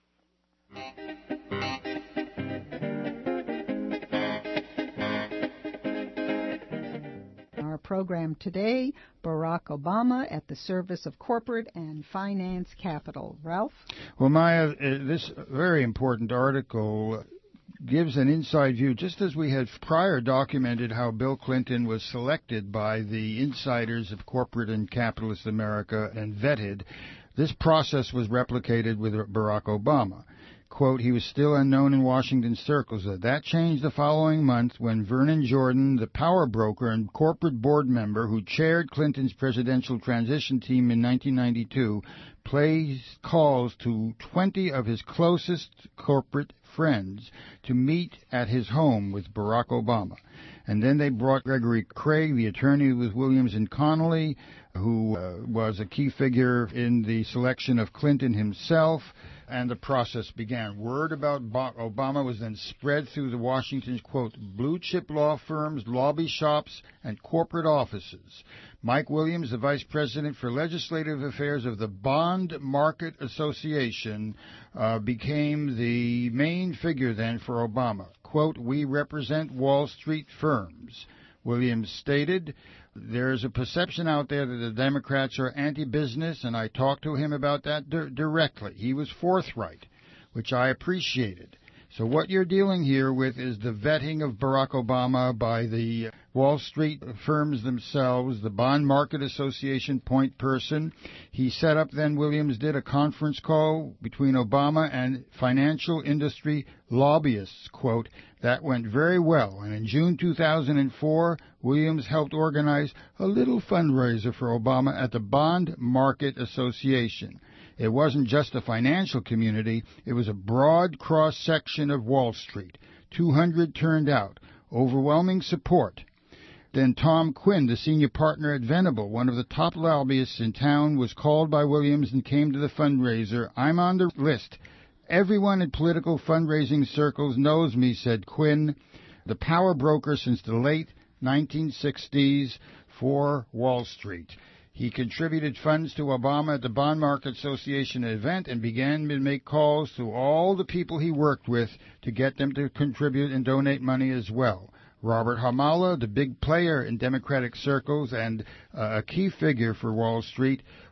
Our program today, Barack Obama at the Service of Corporate and Finance Capital. Ralph? Well, Maya, uh, this very important article gives an inside view, just as we had prior documented how Bill Clinton was selected by the insiders of corporate and capitalist America and vetted. This process was replicated with Barack Obama. Quote, he was still unknown in Washington circles. That changed the following month when Vernon Jordan, the power broker and corporate board member who chaired Clinton's presidential transition team in nineteen ninety-two, placed calls to twenty of his closest corporate friends to meet at his home with Barack Obama. And then they brought Gregory Craig, the attorney with Williams and Connolly, who uh, was a key figure in the selection of Clinton himself, and the process began. Word about Obama was then spread through the Washington's, quote, blue-chip law firms, lobby shops, and corporate offices. Mike Williams, the vice president for legislative affairs of the Bond Market Association, uh, became the main figure then for Obama. Quote, we represent Wall Street firms. Williams stated, there's a perception out there that the Democrats are anti-business, and I talked to him about that di- directly. He was forthright, which I appreciated. So what you're dealing here with is the vetting of Barack Obama by the Wall Street firms themselves, the Bond Market Association point person. He set up, then Williams did, a conference call between Obama and financial industry lobbyists, quote, that went very well. And in June two thousand four, Williams helped organize a little fundraiser for Obama at the Bond Market Association. It wasn't just the financial community, it was a broad cross-section of Wall Street. two hundred turned out. Overwhelming support. Then Tom Quinn, the senior partner at Venable, one of the top lobbyists in town, was called by Williams and came to the fundraiser. I'm on the list. Everyone in political fundraising circles knows me, said Quinn, the power broker since the late nineteen sixties for Wall Street. He contributed funds to Obama at the Bond Market Association event and began to make calls to all the people he worked with to get them to contribute and donate money as well. Robert Hamala, the big player in Democratic circles and uh, a key figure for Wall Street,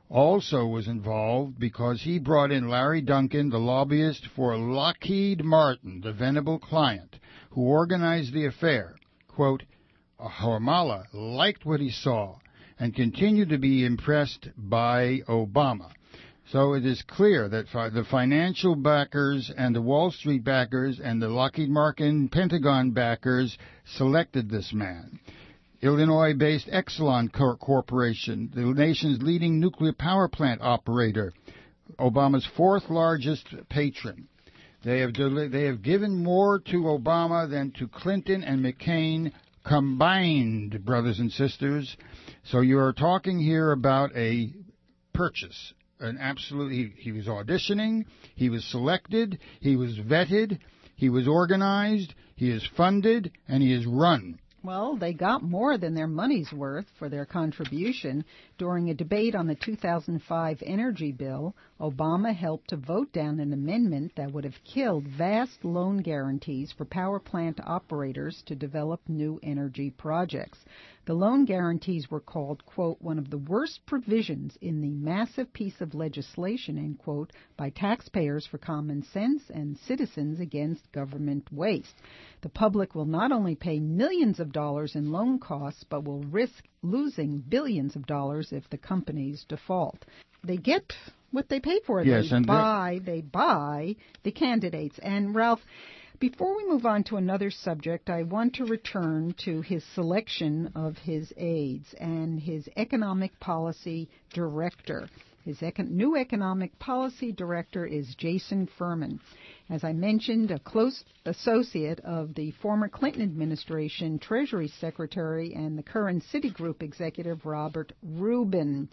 also was involved because he brought in Larry Duncan, the lobbyist for Lockheed Martin, the venerable client, who organized the affair. Quote, Ramallah liked what he saw and continued to be impressed by Obama. So it is clear that the financial backers and the Wall Street backers and the Lockheed Martin Pentagon backers selected this man. Illinois-based Exelon Corporation, the nation's leading nuclear power plant operator, Obama's fourth largest patron. They have deli- they have given more to Obama than to Clinton and McCain combined, brothers and sisters. So you are talking here about a purchase. An absolute, he, he was auditioning, he was selected, he was vetted, he was organized, he is funded, and he is run. Well, they got more than their money's worth for their contribution. During a debate on the two thousand five energy bill, Obama helped to vote down an amendment that would have killed vast loan guarantees for power plant operators to develop new energy projects. The loan guarantees were called, quote, one of the worst provisions in the massive piece of legislation, end quote, by taxpayers for common sense and citizens against government waste. The public will not only pay millions of dollars in loan costs, but will risk losing billions of dollars if the companies default. They get what they pay for. Yes, they and buy, they buy the candidates. And Ralph, before we move on to another subject, I want to return to his selection of his aides and his economic policy director. His econ- new economic policy director is Jason Furman. As I mentioned, a close associate of the former Clinton administration Treasury Secretary and the current Citigroup executive Robert Rubin.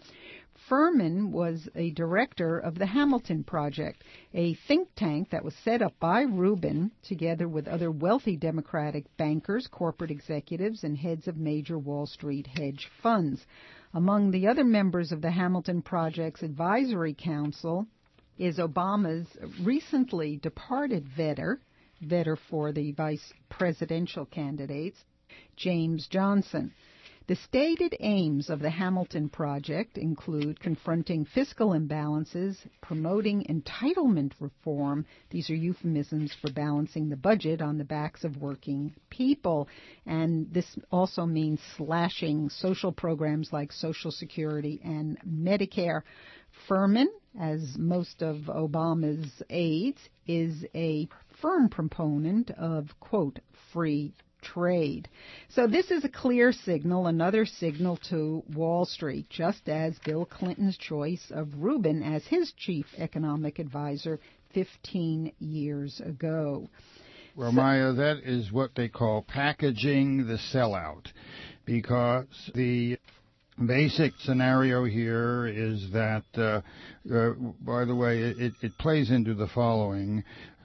Furman was a director of the Hamilton Project, a think tank that was set up by Rubin together with other wealthy Democratic bankers, corporate executives, and heads of major Wall Street hedge funds. Among the other members of the Hamilton Project's advisory council is Obama's recently departed vetter, vetter for the vice presidential candidates, James Johnson. The stated aims of the Hamilton Project include confronting fiscal imbalances, promoting entitlement reform. These are euphemisms for balancing the budget on the backs of working people. And this also means slashing social programs like Social Security and Medicare. Furman, as most of Obama's aides, is a firm proponent of, quote, free trade. So this is a clear signal, another signal to Wall Street, just as Bill Clinton's choice of Rubin as his chief economic advisor fifteen years ago. Well, so, Maya, that is what they call packaging the sellout, because the basic scenario here is that, uh, uh, by the way, it, it plays into the following.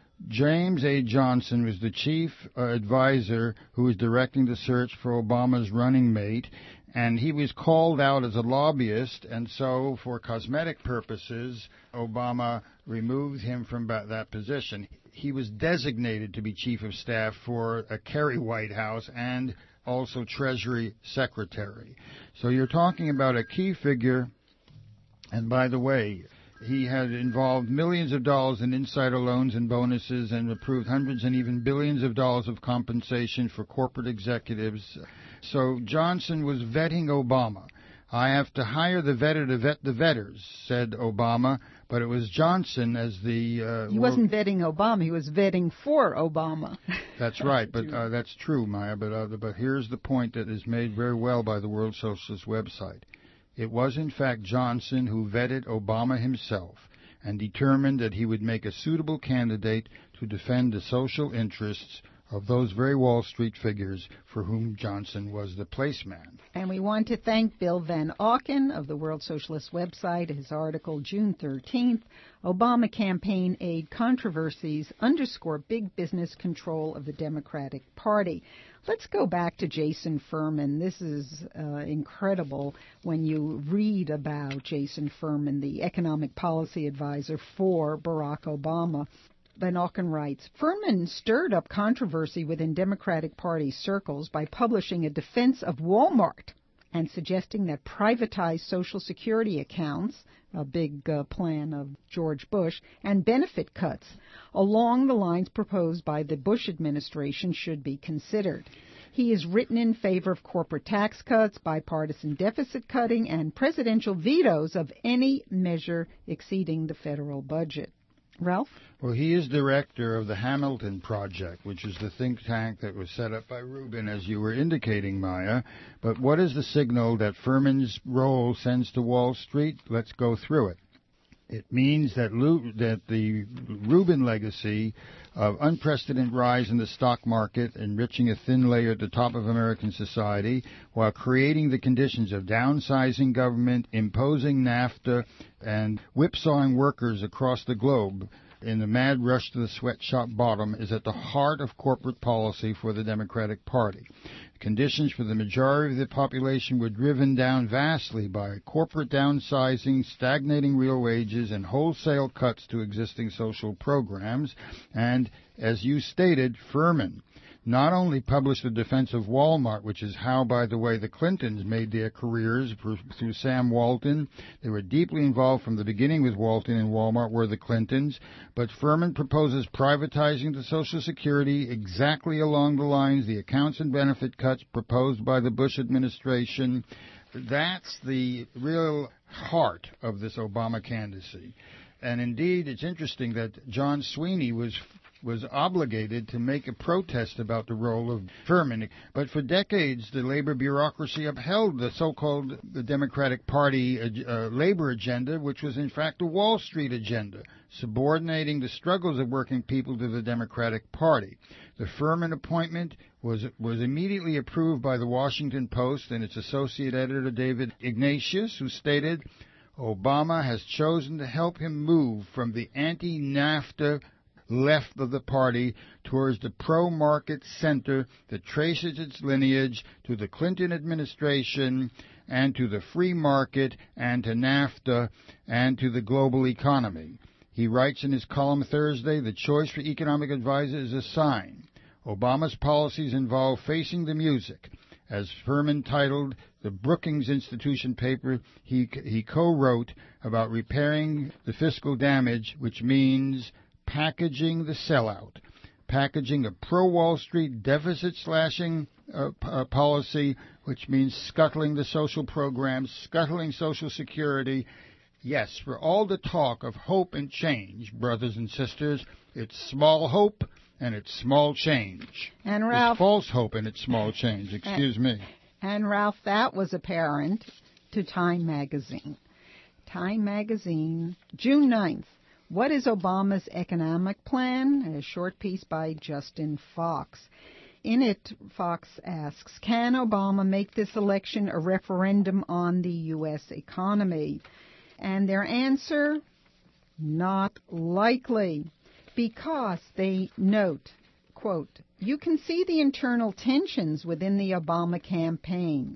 James A. Johnson was the chief uh, advisor who was directing the search for Obama's running mate, and he was called out as a lobbyist, and so for cosmetic purposes, Obama removed him from ba- that position. He was designated to be chief of staff for uh, Kerry White House and also Treasury Secretary. So you're talking about a key figure, and by the way, he had involved millions of dollars in insider loans and bonuses and approved hundreds and even billions of dollars of compensation for corporate executives. So Johnson was vetting Obama. I have to hire the vetter to vet the vetters, said Obama, but it was Johnson as the... Uh, he wasn't vetting Obama, he was vetting for Obama. That's right, but uh, that's true, Maya, but, uh, but here's the point that is made very well by the World Socialist website. It was, in fact, Johnson who vetted Obama himself and determined that he would make a suitable candidate to defend the social interests of those very Wall Street figures for whom Johnson was the placeman. And we want to thank Bill Van Auken of the World Socialist website. His article, June thirteenth, Obama campaign aid controversies underscore big business control of the Democratic Party. Let's go back to Jason Furman. This is uh, incredible when you read about Jason Furman, the economic policy advisor for Barack Obama. Van Auken writes, Furman stirred up controversy within Democratic Party circles by publishing a defense of Walmart and suggesting that privatized Social Security accounts, a big uh, plan of George Bush, and benefit cuts along the lines proposed by the Bush administration should be considered. He is written in favor of corporate tax cuts, bipartisan deficit cutting, and presidential vetoes of any measure exceeding the federal budget. Ralph? Well, he is director of the Hamilton Project, which is the think tank that was set up by Rubin, as you were indicating, Maya. But what is the signal that Furman's role sends to Wall Street? Let's go through it. It means that, Lu- that the Rubin legacy of unprecedented rise in the stock market, enriching a thin layer at the top of American society, while creating the conditions of downsizing government, imposing NAFTA, and whipsawing workers across the globe in the mad rush to the sweatshop bottom, is at the heart of corporate policy for the Democratic Party. Conditions for the majority of the population were driven down vastly by corporate downsizing, stagnating real wages, and wholesale cuts to existing social programs. And, as you stated, Furman not only published a defense of Walmart, which is how, by the way, the Clintons made their careers through Sam Walton. They were deeply involved from the beginning with Walton, and Walmart were the Clintons. But Furman proposes privatizing the Social Security exactly along the lines, the accounts and benefit cuts proposed by the Bush administration. That's the real heart of this Obama candidacy. And indeed, it's interesting that John Sweeney was was obligated to make a protest about the role of Furman. But for decades, the labor bureaucracy upheld the so-called the Democratic Party uh, labor agenda, which was in fact a Wall Street agenda, subordinating the struggles of working people to the Democratic Party. The Furman appointment was was immediately approved by the Washington Post and its associate editor, David Ignatius, who stated, Obama has chosen to help him move from the anti-NAFTA left of the party towards the pro-market center that traces its lineage to the Clinton administration and to the free market and to NAFTA and to the global economy. He writes in his column Thursday, the choice for economic advisor is a sign. Obama's policies involve facing the music. As Furman titled the Brookings Institution paper he, he co-wrote about repairing the fiscal damage, which means packaging the sellout, packaging a pro-Wall Street deficit-slashing uh, p- uh, policy, which means scuttling the social programs, scuttling Social Security. Yes, for all the talk of hope and change, brothers and sisters, it's small hope and it's small change. And Ralph, it's false hope and it's small change. Excuse and, me. And Ralph, that was apparent to Time Magazine. Time Magazine, June ninth. What is Obama's economic plan? A short piece by Justin Fox. In it, Fox asks, can Obama make this election a referendum on the U S economy? And their answer, not likely, because they note, quote, you can see the internal tensions within the Obama campaign.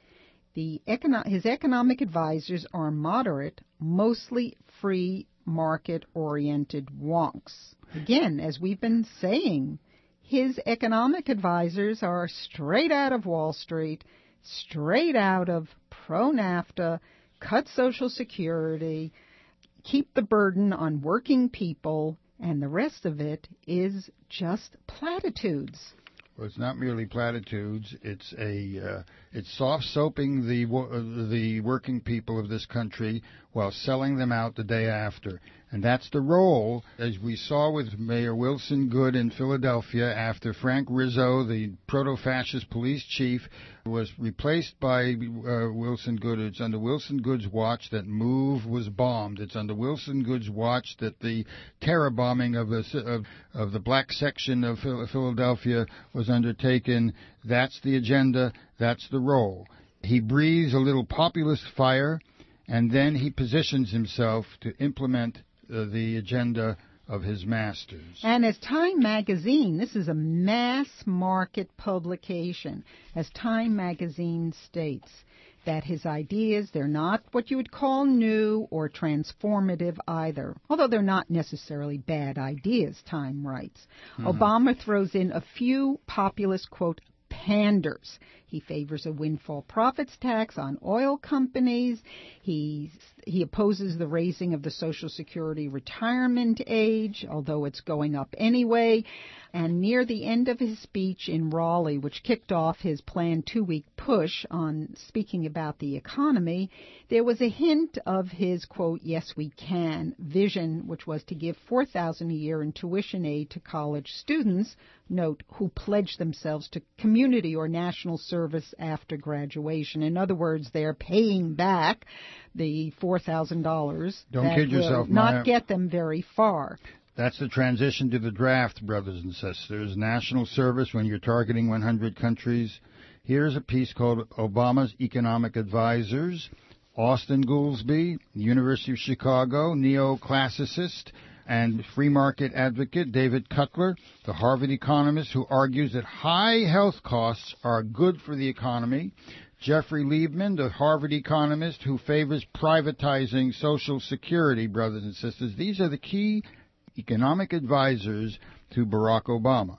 The econo- his economic advisors are moderate, mostly free market-oriented wonks. Again, as we've been saying, his economic advisors are straight out of Wall Street, straight out of pro-NAFTA, cut Social Security, keep the burden on working people, and the rest of it is just platitudes. Well, it's not merely platitudes. It's a uh, it's soft soaping the uh, the working people of this country while selling them out the day after. And that's the role, as we saw with Mayor Wilson Goode in Philadelphia after Frank Rizzo, the proto-fascist police chief, was replaced by uh, Wilson Goode. It's under Wilson Goode's watch that MOVE was bombed. It's under Wilson Goode's watch that the terror bombing of the, of, of the black section of Philadelphia was undertaken. That's the agenda. That's the role. He breathes a little populist fire, and then he positions himself to implement uh, the agenda of his masters. And as Time Magazine, this is a mass market publication, as Time Magazine states, that his ideas, they're not what you would call new or transformative either, although they're not necessarily bad ideas, Time writes. Mm-hmm. Obama throws in a few populist, quote, panders. He favors a windfall profits tax on oil companies. He, he opposes the raising of the Social Security retirement age, although it's going up anyway. And near the end of his speech in Raleigh, which kicked off his planned two-week push on speaking about the economy, there was a hint of his, quote, "yes, we can" vision, which was to give four thousand dollars a year in tuition aid to college students, note, who pledge themselves to community or national service after graduation. In other words, they're paying back the four thousand dollars. Don't that kid will yourself, not Maya. get them very far. That's the transition to the draft, brothers and sisters. National service when you're targeting one hundred countries. Here's a piece called Obama's Economic Advisors. Austin Goolsbee, University of Chicago, neoclassicist and free market advocate. David Cutler, the Harvard economist who argues that high health costs are good for the economy. Jeffrey Liebman, the Harvard economist who favors privatizing Social Security, brothers and sisters. These are the key economic advisors to Barack Obama.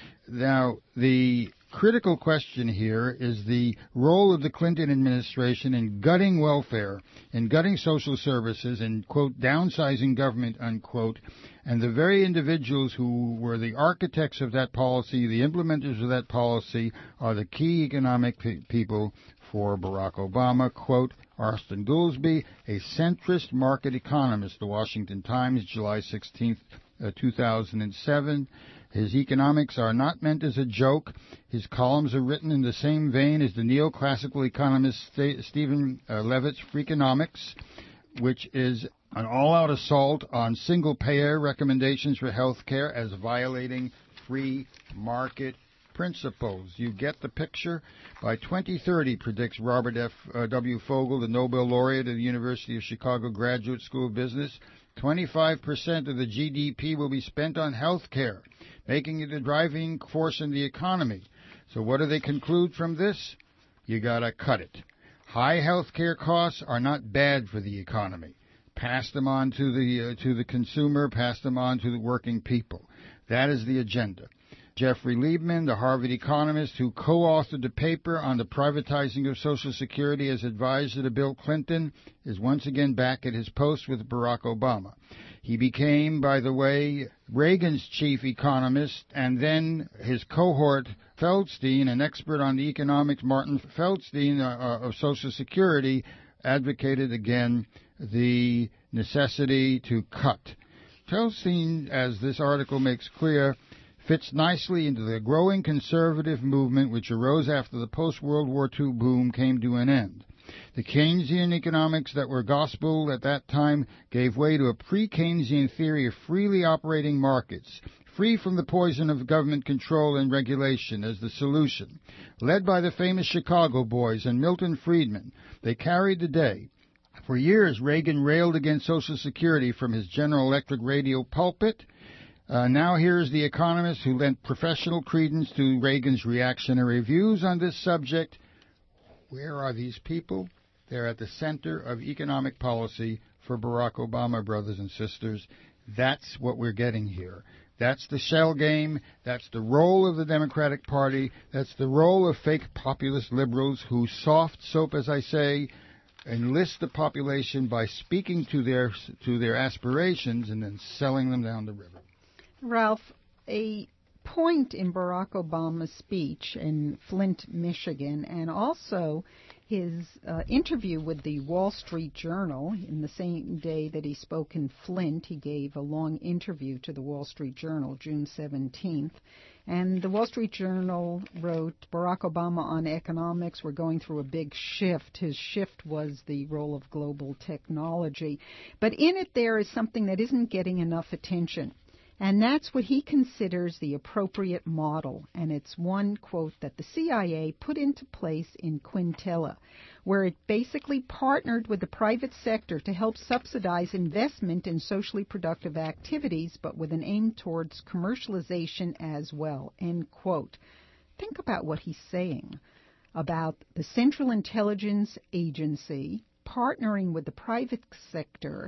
Now, the critical question here is the role of the Clinton administration in gutting welfare, in gutting social services, and, quote, downsizing government, unquote, and the very individuals who were the architects of that policy, the implementers of that policy, are the key economic pe- people for Barack Obama. Quote, Austin Goolsbee, a centrist market economist, The Washington Times, July sixteenth, uh, two thousand seven. His economics are not meant as a joke. His columns are written in the same vein as the neoclassical economist St- Stephen uh, Levitt's Freakonomics, which is an all-out assault on single-payer recommendations for health care as violating free market principles. You get the picture? By twenty thirty, predicts Robert F. Uh, W. Fogel, the Nobel laureate of the University of Chicago Graduate School of Business, twenty-five percent of the G D P will be spent on health care, making it a driving force in the economy. So what do they conclude from this? You gotta cut it. High health care costs are not bad for the economy. Pass them on to the uh, to the consumer, pass them on to the working people. That is the agenda. Jeffrey Liebman, the Harvard economist who co-authored the paper on the privatizing of Social Security as advisor to Bill Clinton, is once again back at his post with Barack Obama. He became, by the way, Reagan's chief economist, and then his cohort, Feldstein, an expert on the economics, Martin Feldstein uh, of Social Security, advocated again the necessity to cut. Feldstein, as this article makes clear, fits nicely into the growing conservative movement which arose after the post-World War Two boom came to an end. The Keynesian economics that were gospel at that time gave way to a pre-Keynesian theory of freely operating markets, free from the poison of government control and regulation as the solution. Led by the famous Chicago boys and Milton Friedman, they carried the day. For years, Reagan railed against Social Security from his General Electric radio pulpit. Uh, now here's the economist who lent professional credence to Reagan's reactionary views on this subject. Where are these people? They're at the center of economic policy for Barack Obama, brothers and sisters. That's what we're getting here. That's the shell game. That's the role of the Democratic Party. That's the role of fake populist liberals who soft soap, as I say, enlist the population by speaking to their to their aspirations and then selling them down the river. Ralph, a point in Barack Obama's speech in Flint, Michigan, and also his uh, interview with the Wall Street Journal, in the same day that he spoke in Flint, he gave a long interview to the Wall Street Journal, June seventeenth. And the Wall Street Journal wrote, Barack Obama on economics, we're going through a big shift. His shift was the role of global technology. But in it there is something that isn't getting enough attention. And that's what he considers the appropriate model. And it's one, quote, that the C I A put into place in Quintella, where it basically partnered with the private sector to help subsidize investment in socially productive activities, but with an aim towards commercialization as well, end quote. Think about what he's saying about the Central Intelligence Agency partnering with the private sector,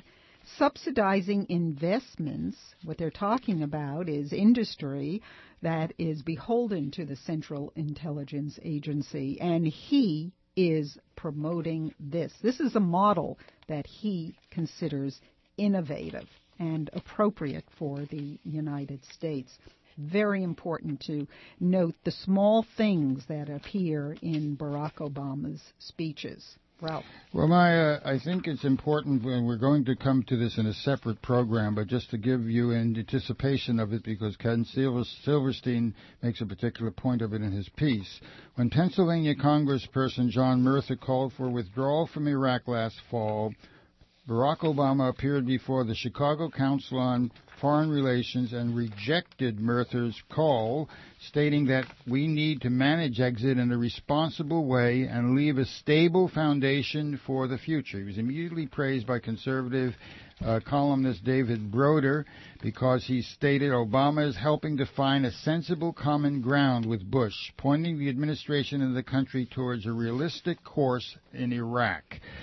subsidizing investments. What they're talking about is industry that is beholden to the Central Intelligence Agency, and he is promoting this. This is a model that he considers innovative and appropriate for the United States. Very important to note the small things that appear in Barack Obama's speeches. Ralph. Well, Maya, I think it's important, when we're going to come to this in a separate program, but just to give you in anticipation of it, because Ken Silver, Silverstein makes a particular point of it in his piece. When Pennsylvania Congressperson John Murtha called for withdrawal from Iraq last fall, Barack Obama appeared before the Chicago Council on Foreign Relations and rejected Murtha's call, stating that we need to manage exit in a responsible way and leave a stable foundation for the future. He was immediately praised by conservative uh, columnist David Broder because he stated Obama is helping to find a sensible common ground with Bush, pointing the administration and the country towards a realistic course in Iraq.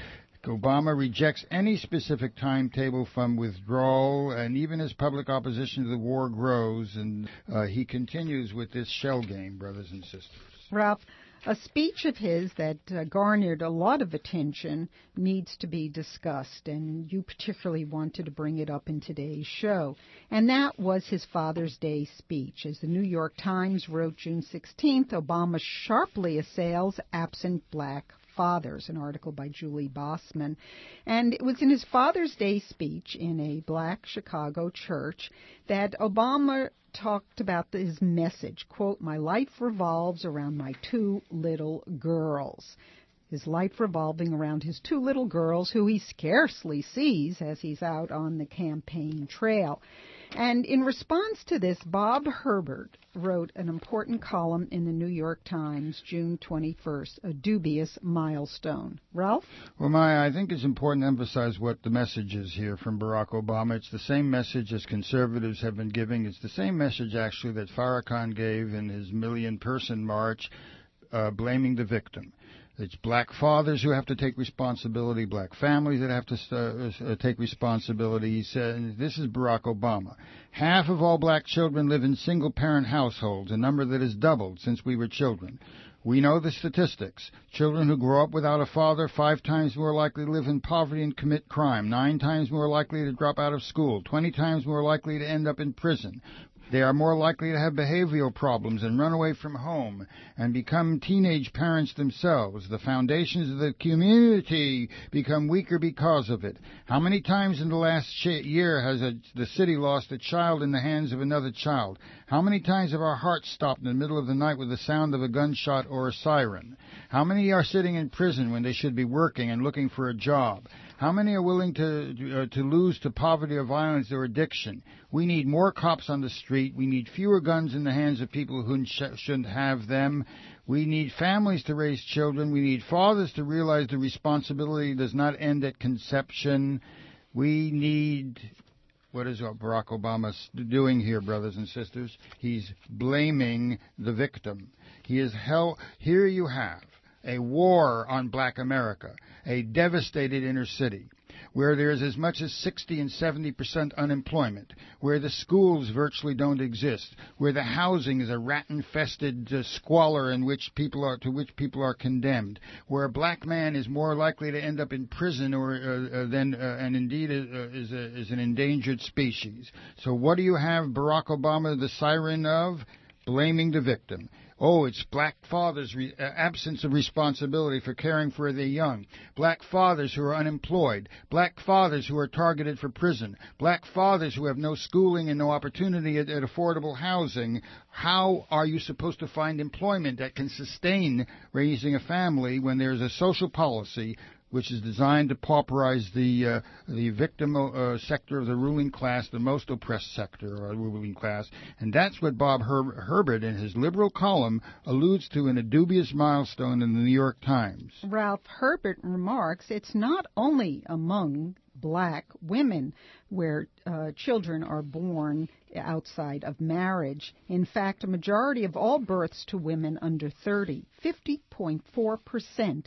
Obama rejects any specific timetable from withdrawal, and even as public opposition to the war grows, and uh, he continues with this shell game, brothers and sisters. Ralph, a speech of his that uh, garnered a lot of attention needs to be discussed, and you particularly wanted to bring it up in today's show. And that was his Father's Day speech. As the New York Times wrote June sixteenth, Obama sharply assails absent black fathers, an article by Julie Bossman. And it was in his Father's Day speech in a black Chicago church that Obama talked about his message, quote, "My life revolves around my two little girls." His life revolving around his two little girls, who he scarcely sees as he's out on the campaign trail. And in response to this, Bob Herbert wrote an important column in the New York Times, June twenty-first, a dubious milestone. Ralph? Well, Maya, I think it's important to emphasize what the message is here from Barack Obama. It's the same message as conservatives have been giving. It's the same message, actually, that Farrakhan gave in his million-person march, uh, blaming the victim. It's black fathers who have to take responsibility, black families that have to uh, take responsibility. He said, this is Barack Obama. Half of all black children live in single-parent households, a number that has doubled since we were children. We know the statistics. Children who grow up without a father, five times more likely to live in poverty and commit crime, nine times more likely to drop out of school, twenty times more likely to end up in prison. They are more likely to have behavioral problems and run away from home and become teenage parents themselves. The foundations of the community become weaker because of it. How many times in the last year has a, the city lost a child in the hands of another child? How many times have our hearts stopped in the middle of the night with the sound of a gunshot or a siren? How many are sitting in prison when they should be working and looking for a job? How many are willing to uh, to lose to poverty or violence or addiction? We need more cops on the street. We need fewer guns in the hands of people who sh- shouldn't have them. We need families to raise children. We need fathers to realize the responsibility does not end at conception. We need... What is Barack Obama doing here, brothers and sisters? He's blaming the victim. He is hell. Here you have a war on black America, a devastated inner city, where there is as much as sixty and seventy percent unemployment, where the schools virtually don't exist, where the housing is a rat-infested uh, squalor in which people are to which people are condemned, where a black man is more likely to end up in prison or uh, uh, than uh, and indeed uh, is a, is an endangered species. So what do you have Barack Obama the siren of? Blaming the victim. Oh, it's black fathers' re- uh, absence of responsibility for caring for their young. Black fathers who are unemployed. Black fathers who are targeted for prison. Black fathers who have no schooling and no opportunity at, at affordable housing. How are you supposed to find employment that can sustain raising a family when there's a social policy which is designed to pauperize the uh, the victim uh, sector of the ruling class, the most oppressed sector of the ruling class? And that's what Bob Her- Herbert, in his liberal column, alludes to in a dubious milestone in the New York Times. Ralph Herbert remarks it's not only among black women where uh, children are born outside of marriage. In fact, a majority of all births to women under thirty, fifty point four percent,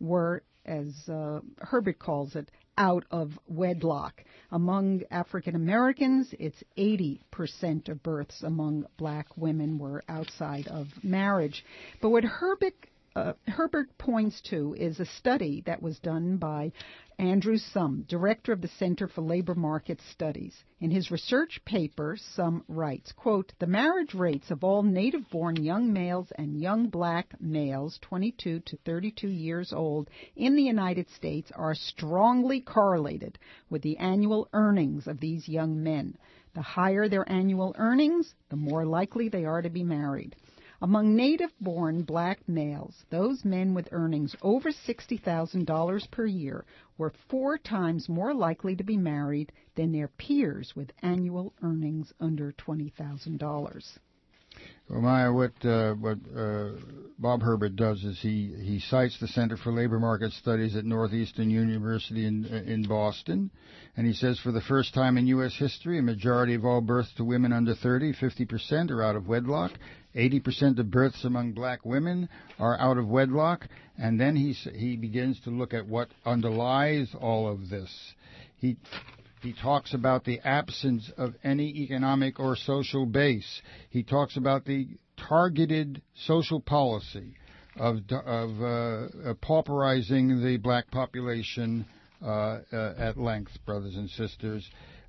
were, as uh, Herbert calls it, out of wedlock. Among African Americans, it's eighty percent of births among black women were outside of marriage. But what Herbert Uh, Herbert points to is a study that was done by Andrew Sum, director of the Center for Labor Market Studies. In his research paper, Sum writes, quote, "The marriage rates of all native-born young males and young black males, twenty-two to thirty-two years old, in the United States are strongly correlated with the annual earnings of these young men. The higher their annual earnings, the more likely they are to be married. Among native-born black males, those men with earnings over sixty thousand dollars per year were four times more likely to be married than their peers with annual earnings under twenty thousand dollars. Well, Maya, what uh, what uh, Bob Herbert does is he, he cites the Center for Labor Market Studies at Northeastern University in in Boston, and he says for the first time in U S history, a majority of all births to women under thirty, fifty percent, are out of wedlock. eighty percent of births among black women are out of wedlock, and then he he begins to look at what underlies all of this. He He talks about the absence of any economic or social base. He talks about the targeted social policy of of uh, pauperizing the black population uh, uh, at length, brothers and sisters.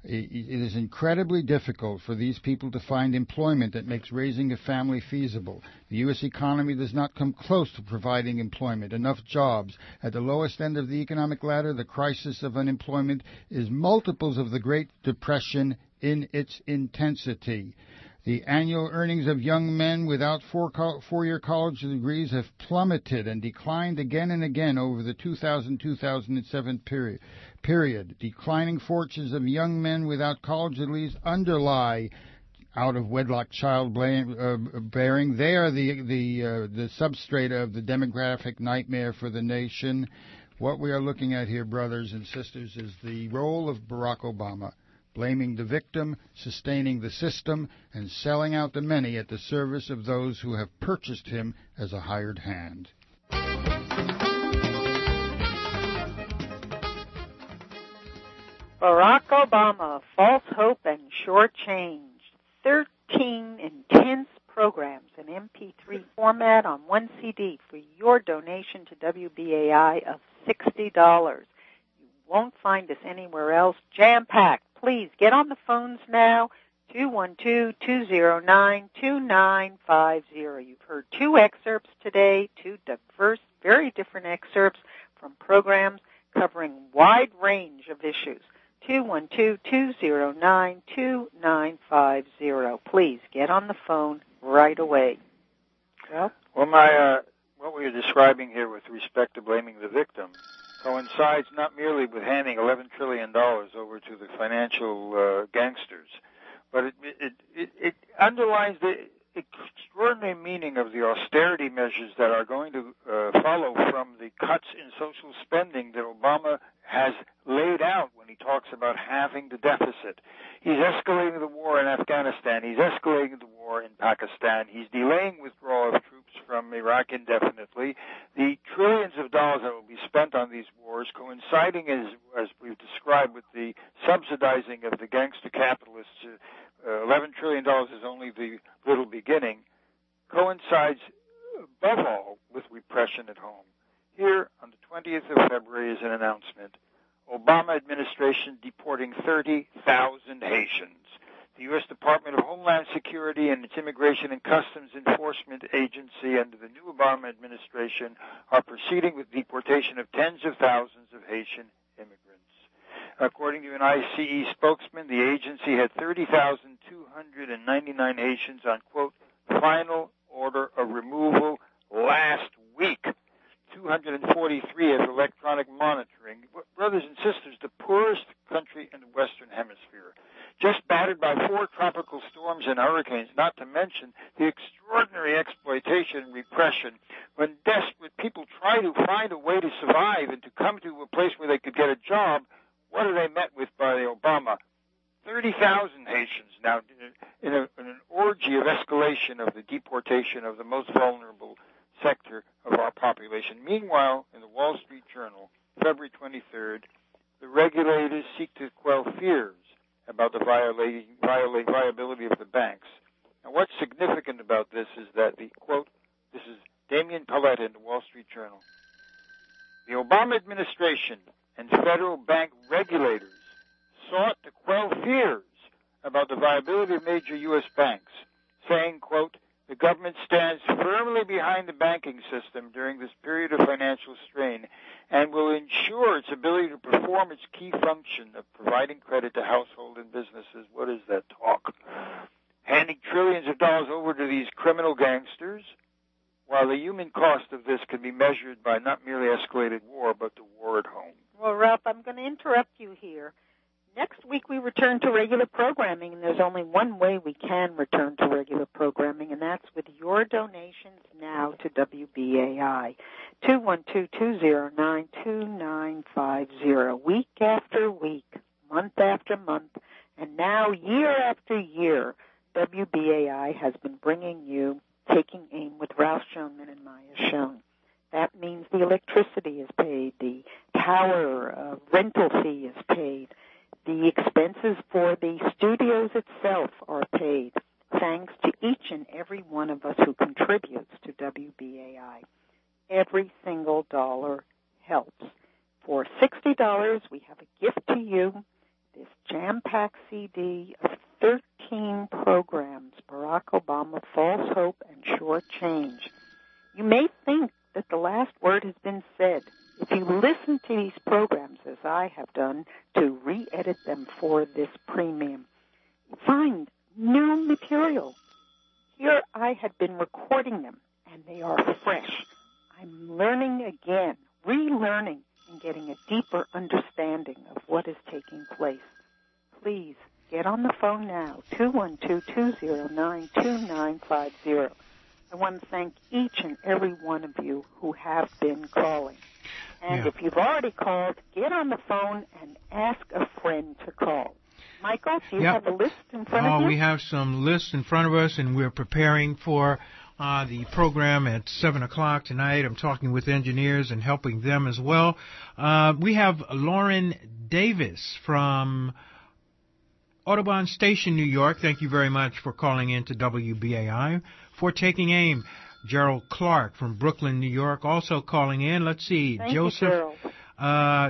It is incredibly difficult for these people to find employment that makes raising a family feasible. The U S economy does not come close to providing employment, enough jobs. At the lowest end of the economic ladder, the crisis of unemployment is multiples of the Great Depression in its intensity. The annual earnings of young men without four co- four-year college degrees have plummeted and declined again and again over the two thousand to two thousand seven period. period. Declining fortunes of young men without college degrees underlie out-of-wedlock child blame, uh, bearing. They are the the uh, the substrate of the demographic nightmare for the nation. What we are looking at here, brothers and sisters, is the role of Barack Obama, blaming the victim, sustaining the system, and selling out the many at the service of those who have purchased him as a hired hand. Barack Obama, False Hope and Shortchanged. Thirteen intense programs in M P three format on one C D for your donation to W B A I of sixty dollars. You won't find us anywhere else. Jam-packed. Please get on the phones now, two one two, two zero nine, two nine five zero. You've heard two excerpts today, two diverse, very different excerpts from programs covering wide range of issues. two one two, two zero nine, two nine five zero. Please get on the phone right away. Well, well my, uh, what we are describing here with respect to blaming the victim coincides not merely with handing eleven trillion dollars over to the financial uh, gangsters, but it, it, it, it underlines the extraordinary meaning of the austerity measures that are going to uh, follow from the cuts in social spending that Obama has laid out when he talks about halving the deficit. He's escalating the war in Afghanistan. He's escalating the war in Pakistan. He's delaying withdrawal of troops from Iraq indefinitely. The trillions of dollars that will be spent on these wars, coinciding, as, as we've described, with the subsidizing of the gangster capitalists, uh, eleven trillion dollars is only the little beginning, coincides above all with repression at home. Here, on the twentieth of February, is an announcement. Obama administration deporting thirty thousand Haitians. The U S Department of Homeland Security and its Immigration and Customs Enforcement Agency under the new Obama administration are proceeding with deportation of tens of thousands of Haitian immigrants. According to an I C E spokesman, the agency had thirty thousand two hundred ninety-nine Haitians on, quote, final order of removal last week. two hundred forty-three as electronic monitoring. Brothers and sisters, the poorest country in the Western Hemisphere, just battered by four tropical storms and hurricanes, not to mention the extraordinary exploitation and repression. When desperate people try to find a way to survive and to come to a place where they could get a job, what are they met with by Obama? thirty thousand Haitians now in, a, in an orgy of escalation of the deportation of the most vulnerable sector of our population. Meanwhile, in the Wall Street Journal, February twenty-third, the regulators seek to quell fears about the violating, violate, viability of the banks. Now, what's significant about this is that the, quote, this is Damian Paletta in the Wall Street Journal, the Obama administration and federal bank regulators sought to quell fears about the viability of major U S banks, saying, quote, the government stands firmly behind the banking system during this period of financial strain and will ensure its ability to perform its key function of providing credit to households and businesses. What is that talk? Handing trillions of dollars over to these criminal gangsters, while the human cost of this can be measured by not merely escalated war, but the war at home. Well, Ralph, I'm going to interrupt you here. Next week we return to regular programming, and there's only one way we can return to regular programming, and that's with your donations now to W B A I. two one two, two zero nine, two nine five zero. Week after week, month after month, and now year after year, W B A I has been bringing you Taking Aim with Ralph Schoenman and Maya Schoen. That means the electricity is paid, the tower uh, rental fee is paid, the expenses for the studios itself are paid, thanks to each and every one of us who contributes to W B A I. Every single dollar helps. For sixty dollars, we have a gift to you, this jam-packed C D of thirteen programs, Barack Obama, False Hope, and Short Change. You may think that the last word has been said. If you listen to these programs, as I have done, to re-edit them for this premium, find new material. Here I had been recording them, and they are fresh. I'm learning again, relearning, and getting a deeper understanding of what is taking place. Please get on the phone now, two one two, two zero nine, two nine five zero. I want to thank each and every one of you who have been calling. And yeah. if you've already called, get on the phone and ask a friend to call. Michael, do you yep. have a list in front oh, of you? We have some lists in front of us, and we're preparing for uh, the program at seven o'clock tonight. I'm talking with engineers and helping them as well. Uh, we have Lauren Davis from Audubon Station, New York. Thank you very much for calling in to W B A I. For Taking Aim, Gerald Clark from Brooklyn, New York, also calling in. Let's see, Thank Joseph you, Gerald. uh,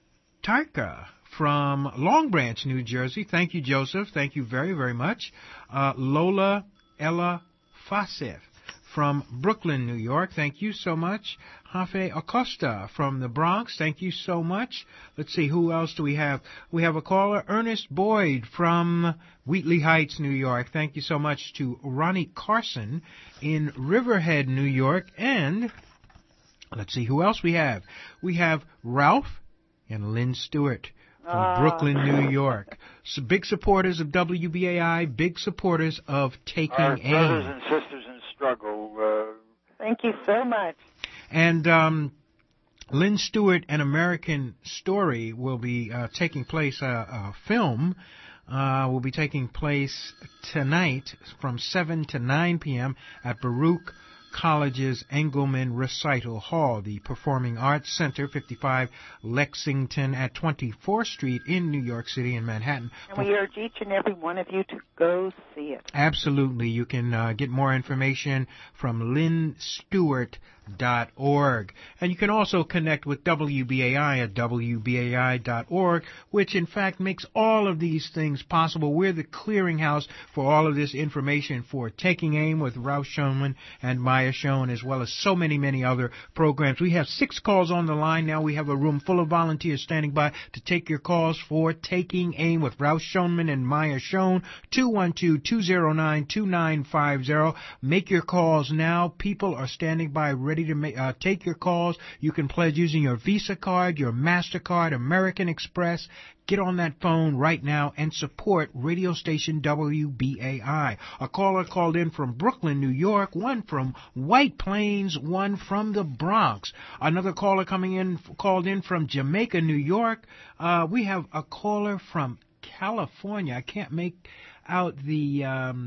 Tarka from Long Branch, New Jersey. Thank you, Joseph. Thank you very, very much. Uh, Lola Ella Fasif from Brooklyn, New York. Thank you so much. Hafe Acosta from the Bronx. Thank you so much. Let's see, who else do we have? We have a caller, Ernest Boyd from Wheatley Heights, New York. Thank you so much to Ronnie Carson in Riverhead, New York. And let's see who else we have. We have Ralph and Lynn Stewart from uh. Brooklyn, New York. So big supporters of W B A I, big supporters of Taking Our Aim. brothers and sisters in struggle. Uh, Thank you so much. And um, Lynn Stewart, An American Story, will be uh, taking place, uh, a film uh, will be taking place tonight from seven to nine p.m. at Baruch College's Engelman Recital Hall, the Performing Arts Center, fifty-five Lexington at twenty-fourth Street in New York City in Manhattan. And we urge each and every one of you to go see it. Absolutely. You can uh, get more information from lynn stewart dot org. And you can also connect with W B A I at W B A I dot org, which in fact makes all of these things possible. We're the clearinghouse for all of this information for Taking Aim with Ralph Schoenman and Maya Schoen, as well as so many, many other programs. We have six calls on the line now. We have a room full of volunteers standing by to take your calls for Taking Aim with Ralph Schoenman and Maya Schoen. two one two, two zero nine, two nine five zero. Make your calls now. People are standing by ready to make, uh, take your calls. You can pledge using your Visa card, your MasterCard, American Express. Get on that phone right now and support radio station W B A I. A caller called in from Brooklyn, New York, one from White Plains, one from the Bronx. Another caller coming in, called in from Jamaica, New York. Uh, we have a caller from California. I can't make out the um,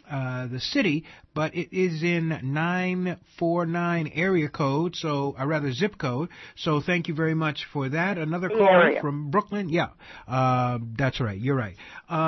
uh, the city, but it is in nine four nine area code, so uh, rather zip code. So thank you very much for that. Another The caller area. from Brooklyn. Yeah, uh, that's right. You're right.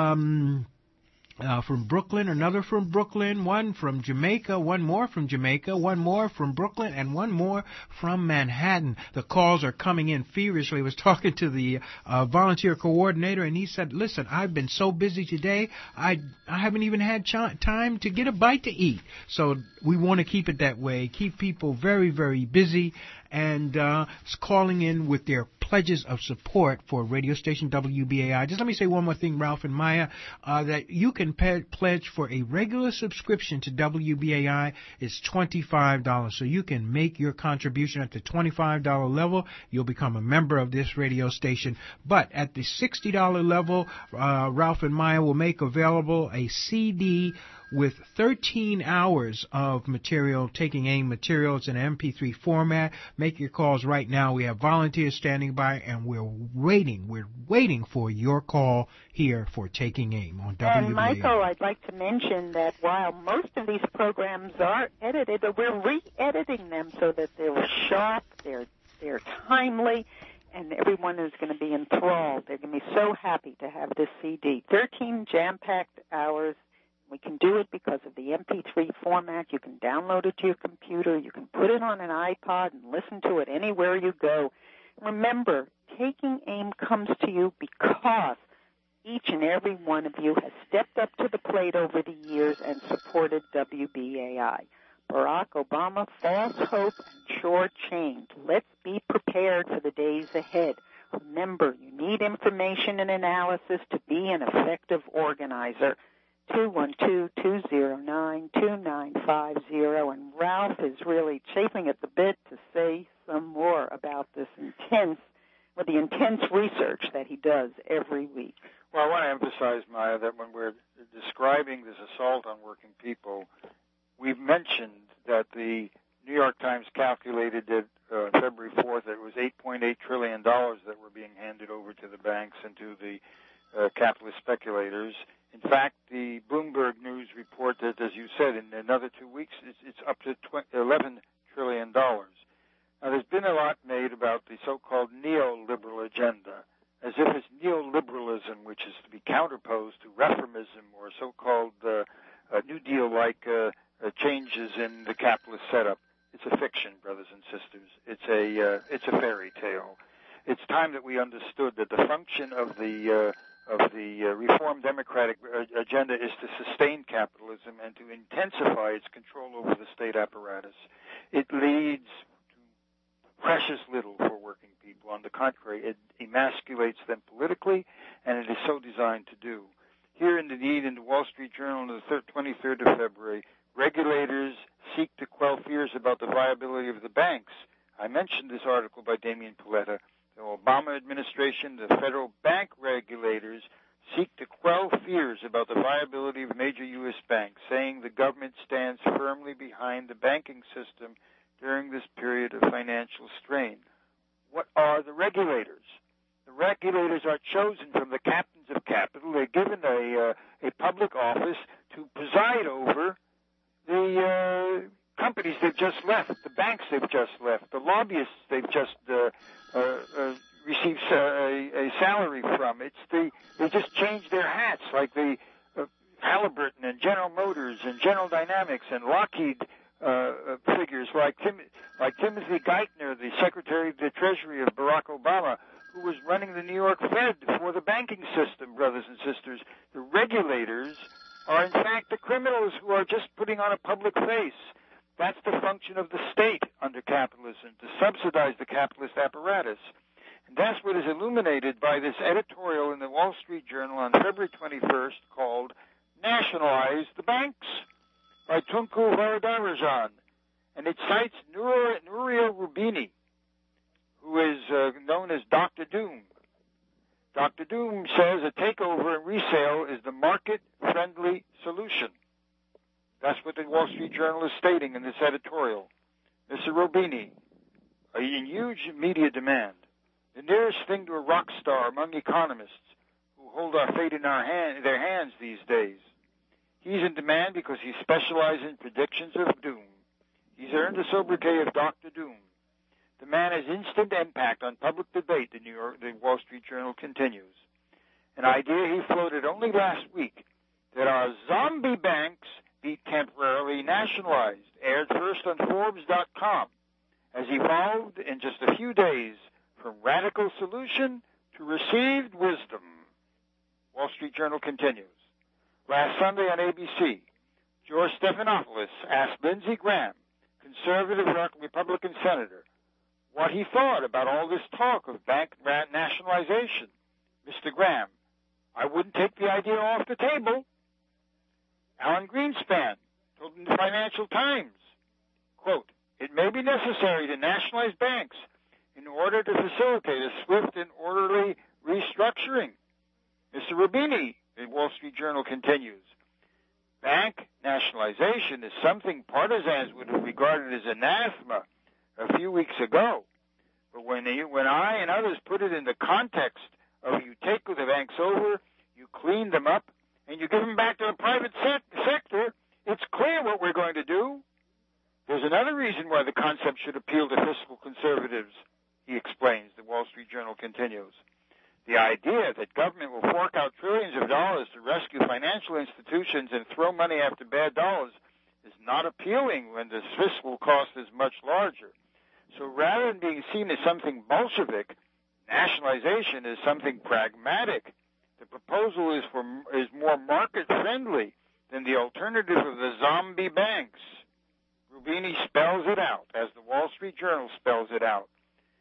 Um, Uh, from Brooklyn, another from Brooklyn, one from Jamaica, one more from Jamaica, one more from Brooklyn, and one more from Manhattan. The calls are coming in feverishly. I was talking to the uh, volunteer coordinator, and he said, listen, I've been so busy today, I, I haven't even had ch- time to get a bite to eat. So we want to keep it that way, keep people very, very busy, and uh, calling in with their pledges of support for radio station W B A I. Just let me say one more thing, Ralph and Maya, uh, that you can pe- pledge for a regular subscription to W B A I is twenty-five dollars. So you can make your contribution at the twenty-five dollars level. You'll become a member of this radio station. But at the sixty dollars level, uh, Ralph and Maya will make available a C D with thirteen hours of material, Taking Aim material. It's in an M P three format. Make your calls right now. We have volunteers standing by, and we're waiting. We're waiting for your call here for Taking Aim on W B A I. And Michael, I'd like to mention that while most of these programs are edited, we're re-editing them so that they're sharp, they're they're timely, and everyone is going to be enthralled. They're going to be so happy to have this C D. thirteen jam-packed hours. We can do it because of the M P three format. You can download it to your computer. You can put it on an iPod and listen to it anywhere you go. Remember, Taking Aim comes to you because each and every one of you has stepped up to the plate over the years and supported W B A I. Barack Obama, false hope and short-changed. Let's be prepared for the days ahead. Remember, you need information and analysis to be an effective organizer. two one two, two zero nine, two nine five zero, and Ralph is really chafing at the bit to say some more about this intense, well, the intense research that he does every week. Well, I want to emphasize, Maya, that when we're describing this assault on working people, we've mentioned that the New York Times calculated that uh, February fourth that it was eight point eight trillion dollars that were being handed over to the banks and to the uh, capitalist speculators. In fact, the Bloomberg News report that, as you said, in another two weeks, it's, it's up to eleven trillion dollars. Now, there's been a lot made about the so-called neoliberal agenda, as if it's neoliberalism, which is to be counterposed to reformism or so-called uh, uh, New Deal-like uh, uh, changes in the capitalist setup. It's a fiction, brothers and sisters. It's a uh, it's a fairy tale. It's time that we understood that the function of the uh, of the uh, Reform Democratic agenda is to sustain capitalism and to intensify its control over the state apparatus. It leads to precious little for working people. On the contrary, it emasculates them politically, and it is so designed to do. Here, indeed, in the Wall Street Journal on the twenty-third of February, regulators seek to quell fears about the viability of the banks. I mentioned this article by Damian Paletta. The Obama administration, the federal bank regulators seek to quell fears about the viability of major U S banks, saying the government stands firmly behind the banking system during this period of financial strain. What are the regulators? The regulators are chosen from the captains of capital. They're given a, uh, a public office to preside over the uh, companies they've just left, the banks they've just left, the lobbyists they've just uh, uh, uh, received uh, a, a salary from. It's the they just changed their hats, like the uh, Halliburton and General Motors and General Dynamics and Lockheed uh, uh, figures, like Tim, like Timothy Geithner, the Secretary of the Treasury of Barack Obama, who was running the New York Fed for the banking system, brothers and sisters. The regulators are, in fact, the criminals who are just putting on a public face. That's the function of the state under capitalism, to subsidize the capitalist apparatus. And that's what is illuminated by this editorial in the Wall Street Journal on February twenty-first called Nationalize the Banks by Tunku Varadarajan. And it cites Nur, Nouriel Roubini, who is uh, known as Doctor Doom. Doctor Doom says a takeover and resale is the market-friendly solution. That's what the Wall Street Journal is stating in this editorial. Mister Roubini, in huge media demand, the nearest thing to a rock star among economists who hold our fate in our hand, their hands these days. He's in demand because he specializes in predictions of doom. He's earned the sobriquet of Doctor Doom. The man has instant impact on public debate, the New York, the Wall Street Journal continues. An idea he floated only last week, that our zombie banks be temporarily nationalized, aired first on Forbes dot com, has evolved in just a few days from radical solution to received wisdom. Wall Street Journal continues. Last Sunday on A B C, George Stephanopoulos asked Lindsey Graham, conservative Republican senator, what he thought about all this talk of bank nationalization. Mister Graham, I wouldn't take the idea off the table. Alan Greenspan told in the Financial Times, quote, it may be necessary to nationalize banks in order to facilitate a swift and orderly restructuring. Mister Rubini, the Wall Street Journal continues, bank nationalization is something partisans would have regarded as anathema a few weeks ago. But when, you, when I and others put it in the context of you take the banks over, you clean them up, and you give them back to the private sec- sector, it's clear what we're going to do. There's another reason why the concept should appeal to fiscal conservatives, he explains. The Wall Street Journal continues. The idea that government will fork out trillions of dollars to rescue financial institutions and throw money after bad dollars is not appealing when the fiscal cost is much larger. So rather than being seen as something Bolshevik, nationalization is something pragmatic. The proposal is for is more market-friendly than the alternative of the zombie banks. Rubini spells it out, as the Wall Street Journal spells it out.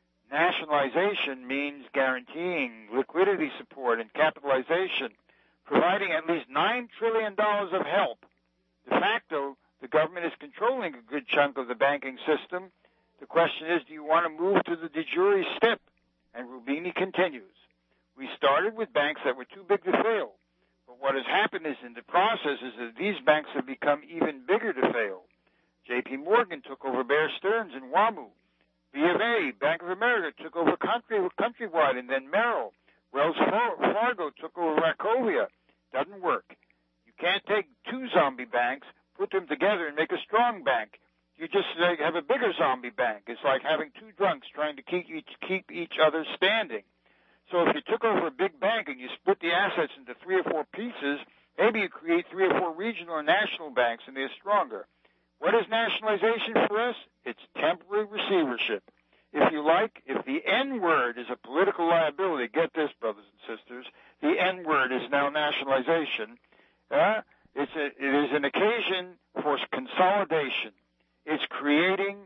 Nationalization means guaranteeing liquidity support and capitalization, providing at least nine trillion dollars of help. De facto, the government is controlling a good chunk of the banking system. The question is, do you want to move to the de jure step? And Rubini continues. We started with banks that were too big to fail. But what has happened is in the process is that these banks have become even bigger to fail. J P Morgan took over Bear Stearns and WAMU. B of A, Bank of America, took over Country, Countrywide and then Merrill. Wells Fargo took over Wachovia. Doesn't work. You can't take two zombie banks, put them together, and make a strong bank. You just uh, have a bigger zombie bank. It's like having two drunks trying to keep each, keep each other standing. So if you took over a big bank and you split the assets into three or four pieces, maybe you create three or four regional or national banks, and they're stronger. What is nationalization for us? It's temporary receivership. If you like, if the N-word is a political liability, get this, brothers and sisters, the N-word is now nationalization. Uh, it's a, it is an occasion for consolidation. It's creating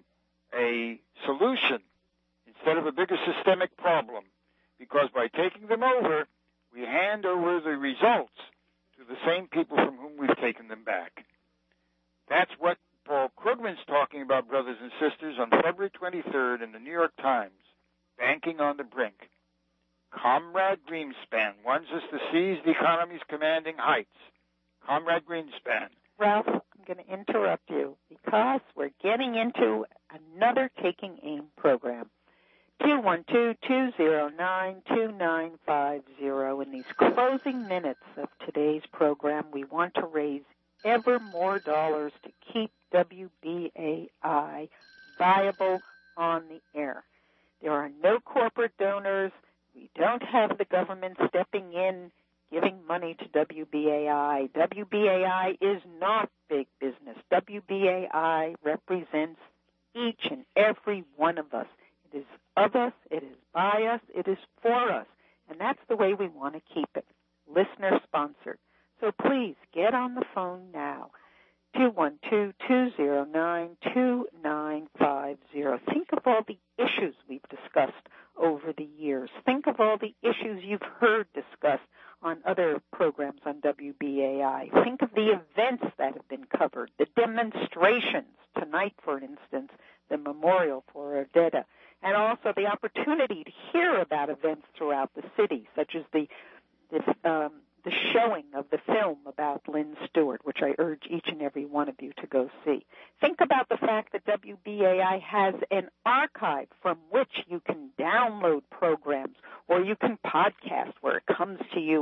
a solution instead of a bigger systemic problem. Because by taking them over, we hand over the results to the same people from whom we've taken them back. That's what Paul Krugman's talking about, brothers and sisters, on February twenty-third in the New York Times, Banking on the Brink. Comrade Greenspan wants us to seize the economy's commanding heights. Comrade Greenspan. Ralph, I'm going to interrupt you because we're getting into another Taking Aim program. two one two, two zero nine, two nine five zero. In these closing minutes of today's program, we want to raise ever more dollars to keep W B A I viable on the air. There are no corporate donors. We don't have the government stepping in, giving money to W B A I. W B A I is not big business. W B A I represents each and every one of us. It is of us, it is by us, it is for us. And that's the way we want to keep it. Listener-sponsored. So please, get on the phone now. two one two, two zero nine, two nine five zero. Think of all the issues we've discussed over the years. Think of all the issues you've heard discussed on other programs on W B A I. Think of the events that have been covered, the demonstrations. Tonight, for instance, the memorial for Odetta. And also the opportunity to hear about events throughout the city, such as the the, um, the showing of the film about Lynn Stewart, which I urge each and every one of you to go see. Think about the fact that W B A I has an archive from which you can download programs or you can podcast where it comes to you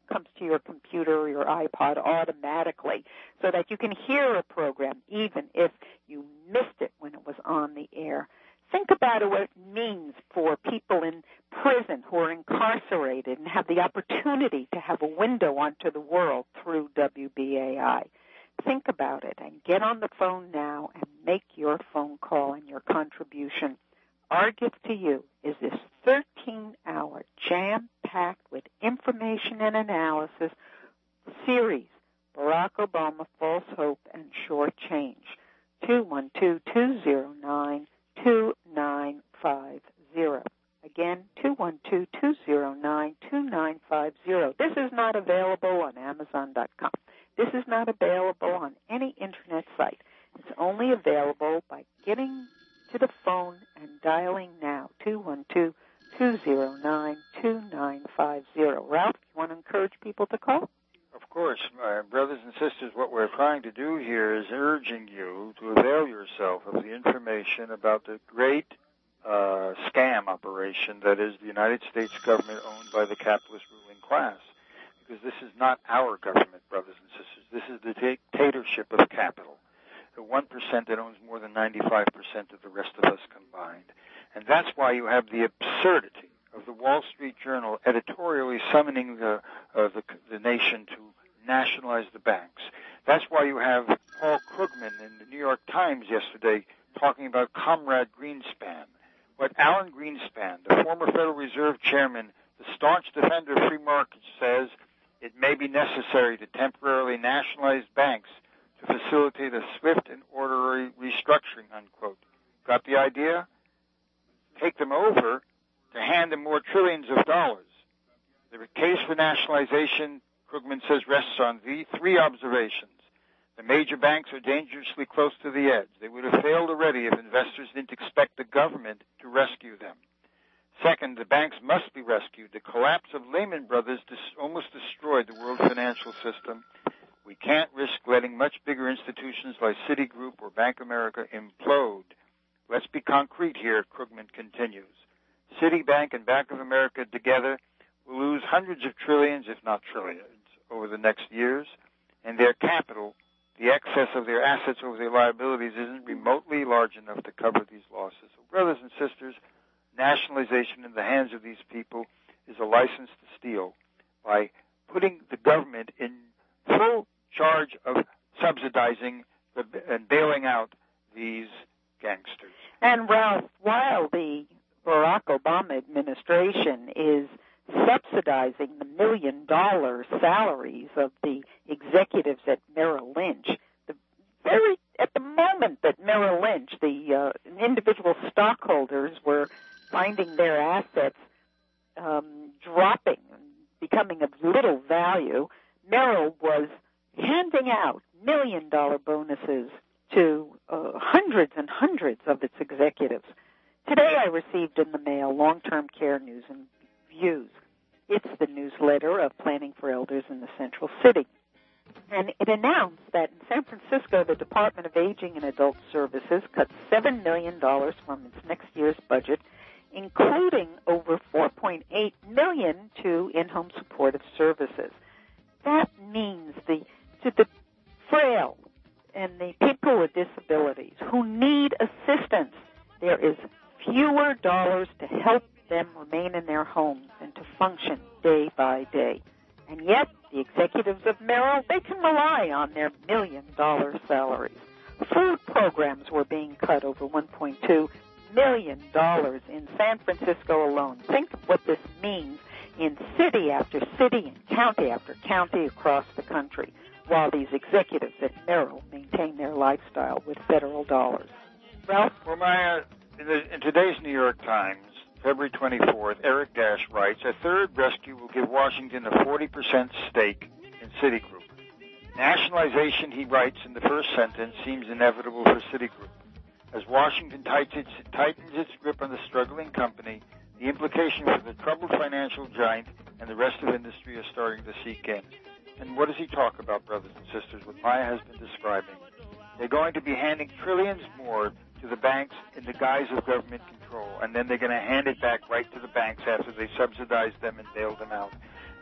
comes to your computer or your iPod automatically so that you can hear a program even if you missed it when it was on the air. Think about what it means for people in prison who are incarcerated and have the opportunity to have a window onto the world through W B A I. Think about it and get on the phone now and make your phone call and your contribution. Our gift to you is this thirteen-hour, jam-packed with information and analysis series, Barack Obama, False Hope, and Sure Change. two one two, two zero nine, two nine five zero. Again, two one two, two zero nine, two nine five zero. This is not available on Amazon dot com. This is not available on any Internet site. It's only available by getting to the phone and dialing now, two one two, two zero nine, two nine five zero. Ralph, you want to encourage people to call? Of course, my brothers and sisters, what we're trying to do here is urging you to avail yourself of the information about the great uh, scam operation that is the United States government owned by the capitalist ruling class. Because this is not our government, brothers and sisters. This is the dictatorship of capital. The one percent that owns more than ninety-five percent of the rest of us combined. And that's why you have the absurdity of the Wall Street Journal editorially summoning the, uh, the, the nation to nationalize the banks. That's why you have Paul Krugman in the New York Times yesterday talking about Comrade Greenspan. What Alan Greenspan, the former Federal Reserve Chairman, the staunch defender of free markets, says, it may be necessary to temporarily nationalize banks to facilitate a swift and orderly restructuring, unquote. Got the idea? Take them over to hand them more trillions of dollars. The case for nationalization, Krugman says, rests on the three observations. The major banks are dangerously close to the edge. They would have failed already if investors didn't expect the government to rescue them. Second, the banks must be rescued. The collapse of Lehman Brothers dis- almost destroyed the world financial system. We can't risk letting much bigger institutions like Citigroup or Bank of America implode. Let's be concrete here, Krugman continues. Citibank and Bank of America together will lose hundreds of trillions, if not trillions, over the next years, and their capital, the excess of their assets over their liabilities, isn't remotely large enough to cover these losses. So, brothers and sisters, nationalization in the hands of these people is a license to steal by putting the government in full charge of subsidizing the, and bailing out these gangsters. And Ralph, while the Barack Obama administration is subsidizing the million-dollar salaries of the executives at Merrill Lynch, the very at the moment that Merrill Lynch, the uh, individual stockholders, were finding their assets um, dropping, becoming of little value, Merrill was handing out million-dollar bonuses to uh, hundreds and hundreds of its executives. Today I received in the mail Long-Term Care News and Views. It's the newsletter of Planning for Elders in the Central City. And it announced that in San Francisco, the Department of Aging and Adult Services cut seven million dollars from its next year's budget, including over four point eight million dollars to in-home supportive services. That means the to the frail and the people with disabilities who need assistance, there is fewer dollars to help them remain in their homes and to function day by day. And yet, the executives of Merrill, they can rely on their million-dollar salaries. Food programs were being cut over one point two million dollars in San Francisco alone. Think of what this means in city after city and county after county across the country, while these executives at Merrill maintain their lifestyle with federal dollars. Ralph? Well, Maya, in, the, in today's New York Times, February twenty-fourth, Eric Dash writes, a third rescue will give Washington a forty percent stake in Citigroup. Nationalization, he writes in the first sentence, seems inevitable for Citigroup. As Washington tightens its, tightens its grip on the struggling company, the implication for the troubled financial giant and the rest of industry are starting to seek in. And what does he talk about, brothers and sisters, what Maya has been describing? They're going to be handing trillions more to the banks in the guise of government control, and then they're going to hand it back right to the banks after they subsidize them and bail them out.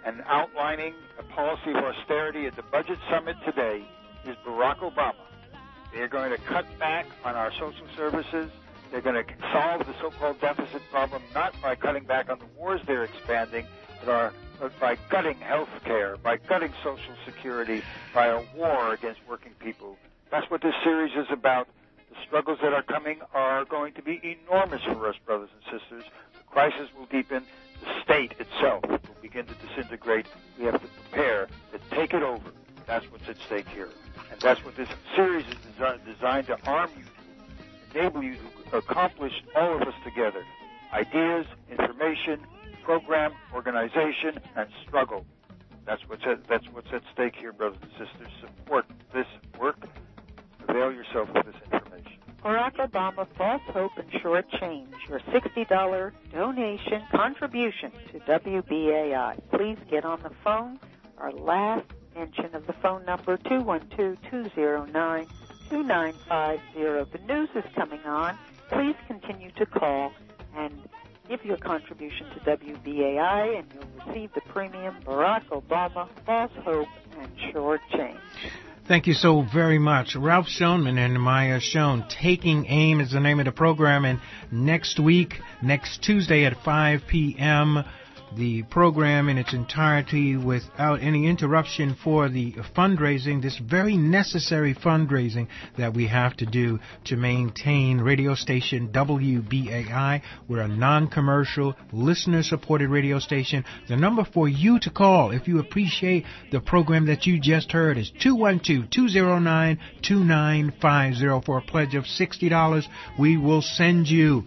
and outlining a policy of austerity at the budget summit today is Barack Obama. They're going to cut back on our social services. They're going to solve the so-called deficit problem not by cutting back on the wars they're expanding, but, our, but by cutting health care, by cutting Social Security, by a war against working people. That's what this series is about. The struggles that are coming are going to be enormous for us, brothers and sisters. The crisis will deepen. The state itself will begin to disintegrate. We have to prepare to take it over. That's what's at stake here. And that's what this series is desi- designed to arm you to, enable you to accomplish all of us together. Ideas, information, program, organization, and struggle. That's what's at, that's what's at stake here, brothers and sisters. Support this work. Avail yourself of this information. Barack Obama, False Hope and Short Change, your sixty dollars donation contribution to W B A I. Please get on the phone. Our last mention of the phone number, two one two, two zero nine, two nine five zero. The news is coming on. Please continue to call and give your contribution to W B A I, and you'll receive the premium Barack Obama, False Hope and Short Change. Thank you so very much. Ralph Schoenman and Maya Schoen. Taking Aim is the name of the program. And next week, next Tuesday at five p.m., the program in its entirety without any interruption for the fundraising, this very necessary fundraising that we have to do to maintain radio station W B A I. We're a non-commercial, listener-supported radio station. The number for you to call if you appreciate the program that you just heard is two one two, two zero nine, two nine five zero. For a pledge of sixty dollars, we will send you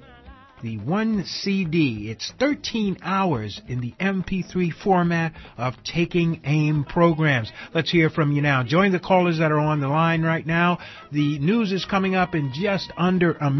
the one C D. It's thirteen hours in the M P three format of Taking Aim programs. Let's hear from you now. Join the callers that are on the line right now. The news is coming up in just under a minute.